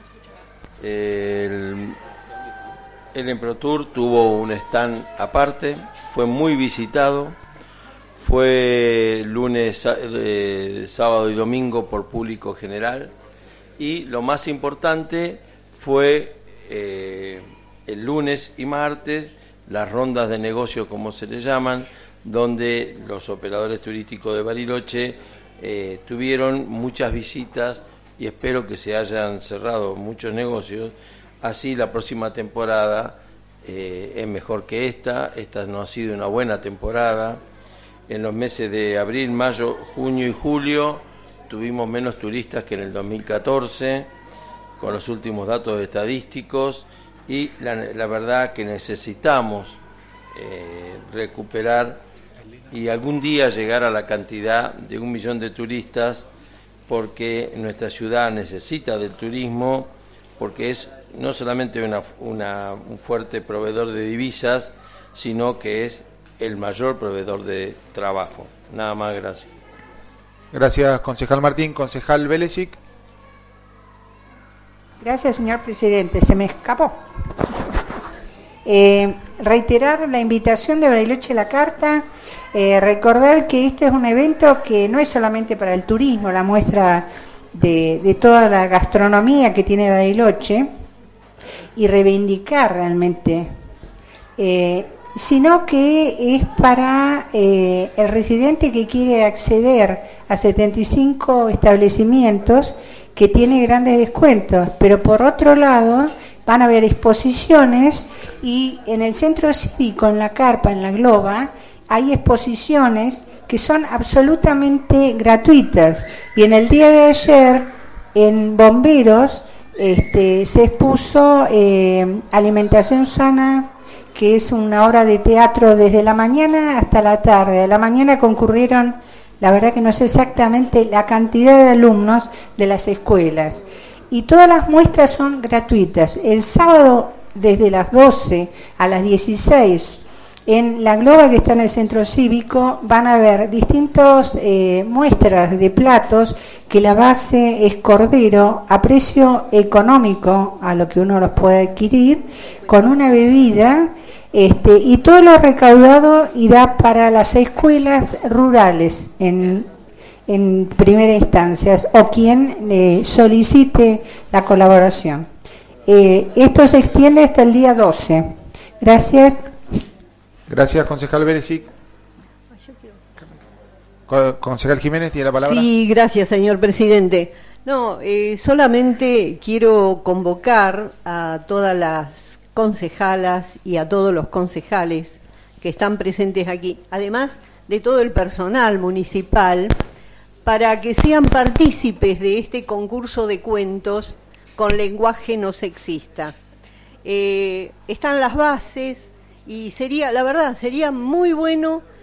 Speaker 6: El Emprotur tuvo un stand aparte, fue muy visitado, fue lunes, sábado y domingo por público general, y lo más importante fue el lunes y martes las rondas de negocio, como se le llaman, donde los operadores turísticos de Bariloche tuvieron muchas visitas y espero que se hayan cerrado muchos negocios. Así la próxima temporada es mejor que esta no ha sido una buena temporada. En los meses de abril, mayo, junio y julio tuvimos menos turistas que en el 2014, con los últimos datos estadísticos, y la verdad que necesitamos recuperar y algún día llegar a la cantidad de 1 millón de turistas, porque nuestra ciudad necesita del turismo, porque es no solamente un fuerte proveedor de divisas, sino que es el mayor proveedor de trabajo. Nada más, gracias.
Speaker 1: Gracias, concejal Martín. Concejal Belesic.
Speaker 9: Gracias, señor presidente. Se me escapó. Reiterar la invitación de Bariloche La Carta, recordar que este es un evento que no es solamente para el turismo, la muestra de toda la gastronomía que tiene Bariloche, y reivindicar realmente, sino que es para el residente que quiere acceder a 75 establecimientos que tiene grandes descuentos, pero por otro lado van a haber exposiciones, y en el centro cívico, en la carpa, en la globa, hay exposiciones que son absolutamente gratuitas, y en el día de ayer en Bomberos se expuso Alimentación Sana, que es una obra de teatro desde la mañana hasta la tarde. A la mañana concurrieron, la verdad que no sé exactamente la cantidad de alumnos de las escuelas, y todas las muestras son gratuitas. El sábado desde las 12 a las 16 en la globa que está en el centro cívico van a haber distintas muestras de platos, que la base es cordero a precio económico a lo que uno los puede adquirir, con una bebida, y todo lo recaudado irá para las escuelas rurales en primera instancia, o quien solicite la colaboración. Esto se extiende hasta el día 12. Gracias.
Speaker 1: Gracias, concejal Belesic. Concejal Jiménez, ¿tiene la palabra?
Speaker 8: Sí, gracias, señor presidente. No, solamente quiero convocar a todas las concejalas y a todos los concejales que están presentes aquí, además de todo el personal municipal, para que sean partícipes de este concurso de cuentos con lenguaje no sexista. Están las bases, y sería, la verdad, sería muy bueno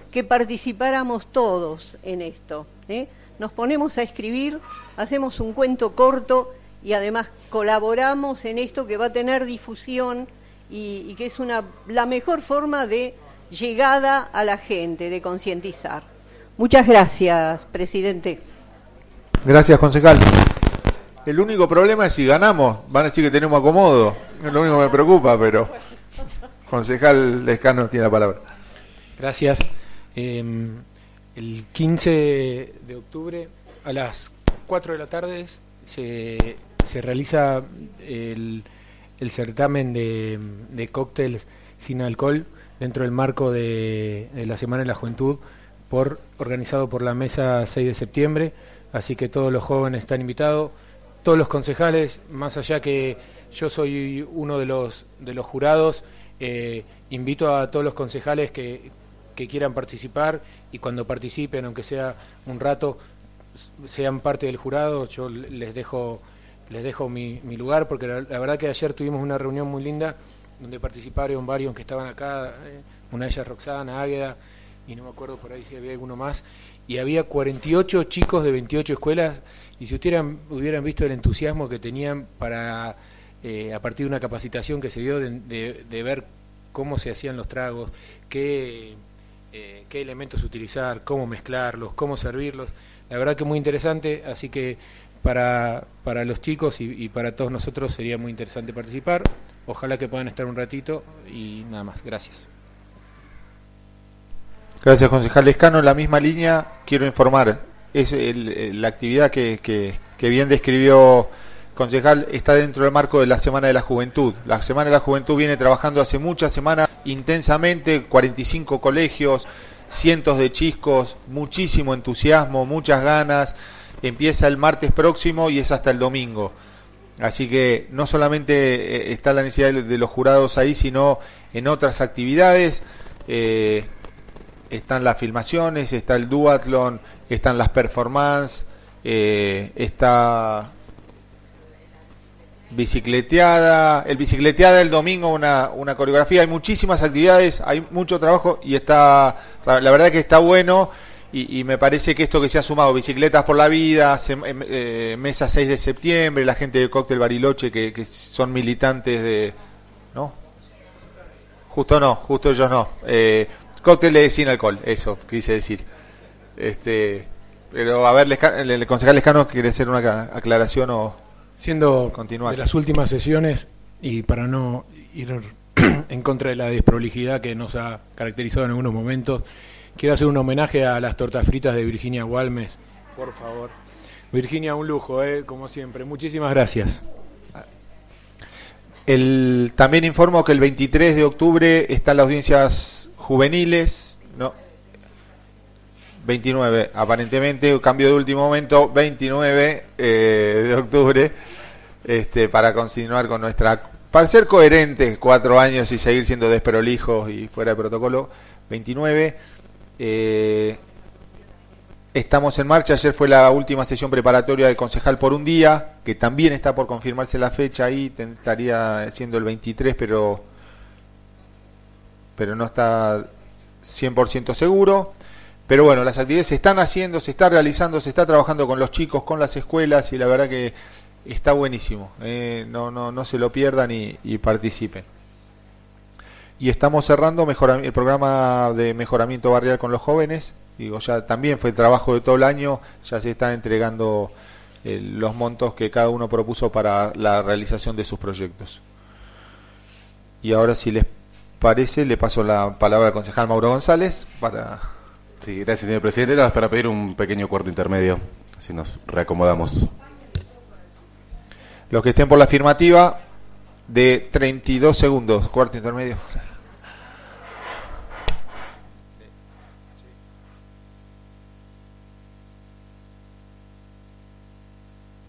Speaker 8: que participáramos todos en esto. Nos ponemos a escribir, hacemos un cuento corto y además colaboramos en esto que va a tener difusión y que es la mejor forma de llegada a la gente, de concientizar. Muchas gracias, presidente.
Speaker 1: Gracias, concejal. El único problema es si ganamos, van a decir que tenemos acomodo. Es lo único que me preocupa, pero concejal Lescano tiene la palabra.
Speaker 7: Gracias. El 15 de octubre a las 4 de la tarde se realiza el certamen de cócteles sin alcohol dentro del marco de la Semana de la Juventud, organizado por la Mesa 6 de septiembre, así que todos los jóvenes están invitados, todos los concejales, más allá que yo soy uno de los jurados, invito a todos los concejales que quieran participar y cuando participen, aunque sea un rato, sean parte del jurado. Yo les dejo mi lugar, porque la verdad que ayer tuvimos una reunión muy linda donde participaron varios que estaban acá, una de ellas Roxana, Águeda, y no me acuerdo por ahí si había alguno más, y había 48 chicos de 28 escuelas, y si hubieran visto el entusiasmo que tenían para, a partir de una capacitación que se dio de ver cómo se hacían los tragos, qué elementos utilizar, cómo mezclarlos, cómo servirlos, la verdad que muy interesante, así que para los chicos y para todos nosotros sería muy interesante participar. Ojalá que puedan estar un ratito y nada más. Gracias.
Speaker 1: Gracias, concejal Lescano. En la misma línea quiero informar, es la actividad que bien describió concejal, está dentro del marco de la Semana de la Juventud. La Semana de la Juventud viene trabajando hace muchas semanas intensamente, 45 colegios, cientos de chicos, muchísimo entusiasmo, muchas ganas. Empieza el martes próximo y es hasta el domingo. Así que no solamente está la necesidad de los jurados ahí, sino en otras actividades. Están las filmaciones, está el duatlón, están las performances, está bicicleteada, el bicicleteada el domingo, una coreografía. Hay muchísimas actividades, hay mucho trabajo y la verdad que está bueno. Y me parece que esto que se ha sumado, Bicicletas por la Vida, Mesa 6 de septiembre, la gente de Cóctel Bariloche que son militantes de... ¿No? Justo ellos no. Cócteles sin alcohol, eso quise decir. Pero a ver, el concejal Lescano quiere hacer una aclaración o
Speaker 7: siendo
Speaker 1: continuar.
Speaker 7: De las últimas sesiones, y para no ir en contra de la desprolijidad que nos ha caracterizado en algunos momentos, quiero hacer un homenaje a las tortas fritas de Virginia Gualmes, por favor. Virginia, un lujo, como siempre. Muchísimas gracias.
Speaker 1: También informo que el 23 de octubre están las audiencias juveniles, ¿no? 29, aparentemente, cambio de último momento, 29 de octubre, para continuar con para ser coherentes, 4 años y seguir siendo desprolijos y fuera de protocolo, 29. Estamos en marcha. Ayer fue la última sesión preparatoria del concejal por un día, que también está por confirmarse la fecha ahí, estaría siendo el 23, pero no está 100% seguro. Pero bueno, las actividades se están haciendo, se está realizando, se está trabajando con los chicos, con las escuelas, y la verdad que está buenísimo. No se lo pierdan y participen. Y estamos cerrando el programa de mejoramiento barrial con los jóvenes. Digo, ya también fue trabajo de todo el año, ya se están entregando los montos que cada uno propuso para la realización de sus proyectos. Y ahora, si les parece, le paso la palabra al concejal Mauro González para...
Speaker 12: Sí, gracias, señor presidente. Nada más para pedir un pequeño cuarto intermedio, si nos reacomodamos.
Speaker 1: Los que estén por la afirmativa, de 32 segundos, cuarto intermedio.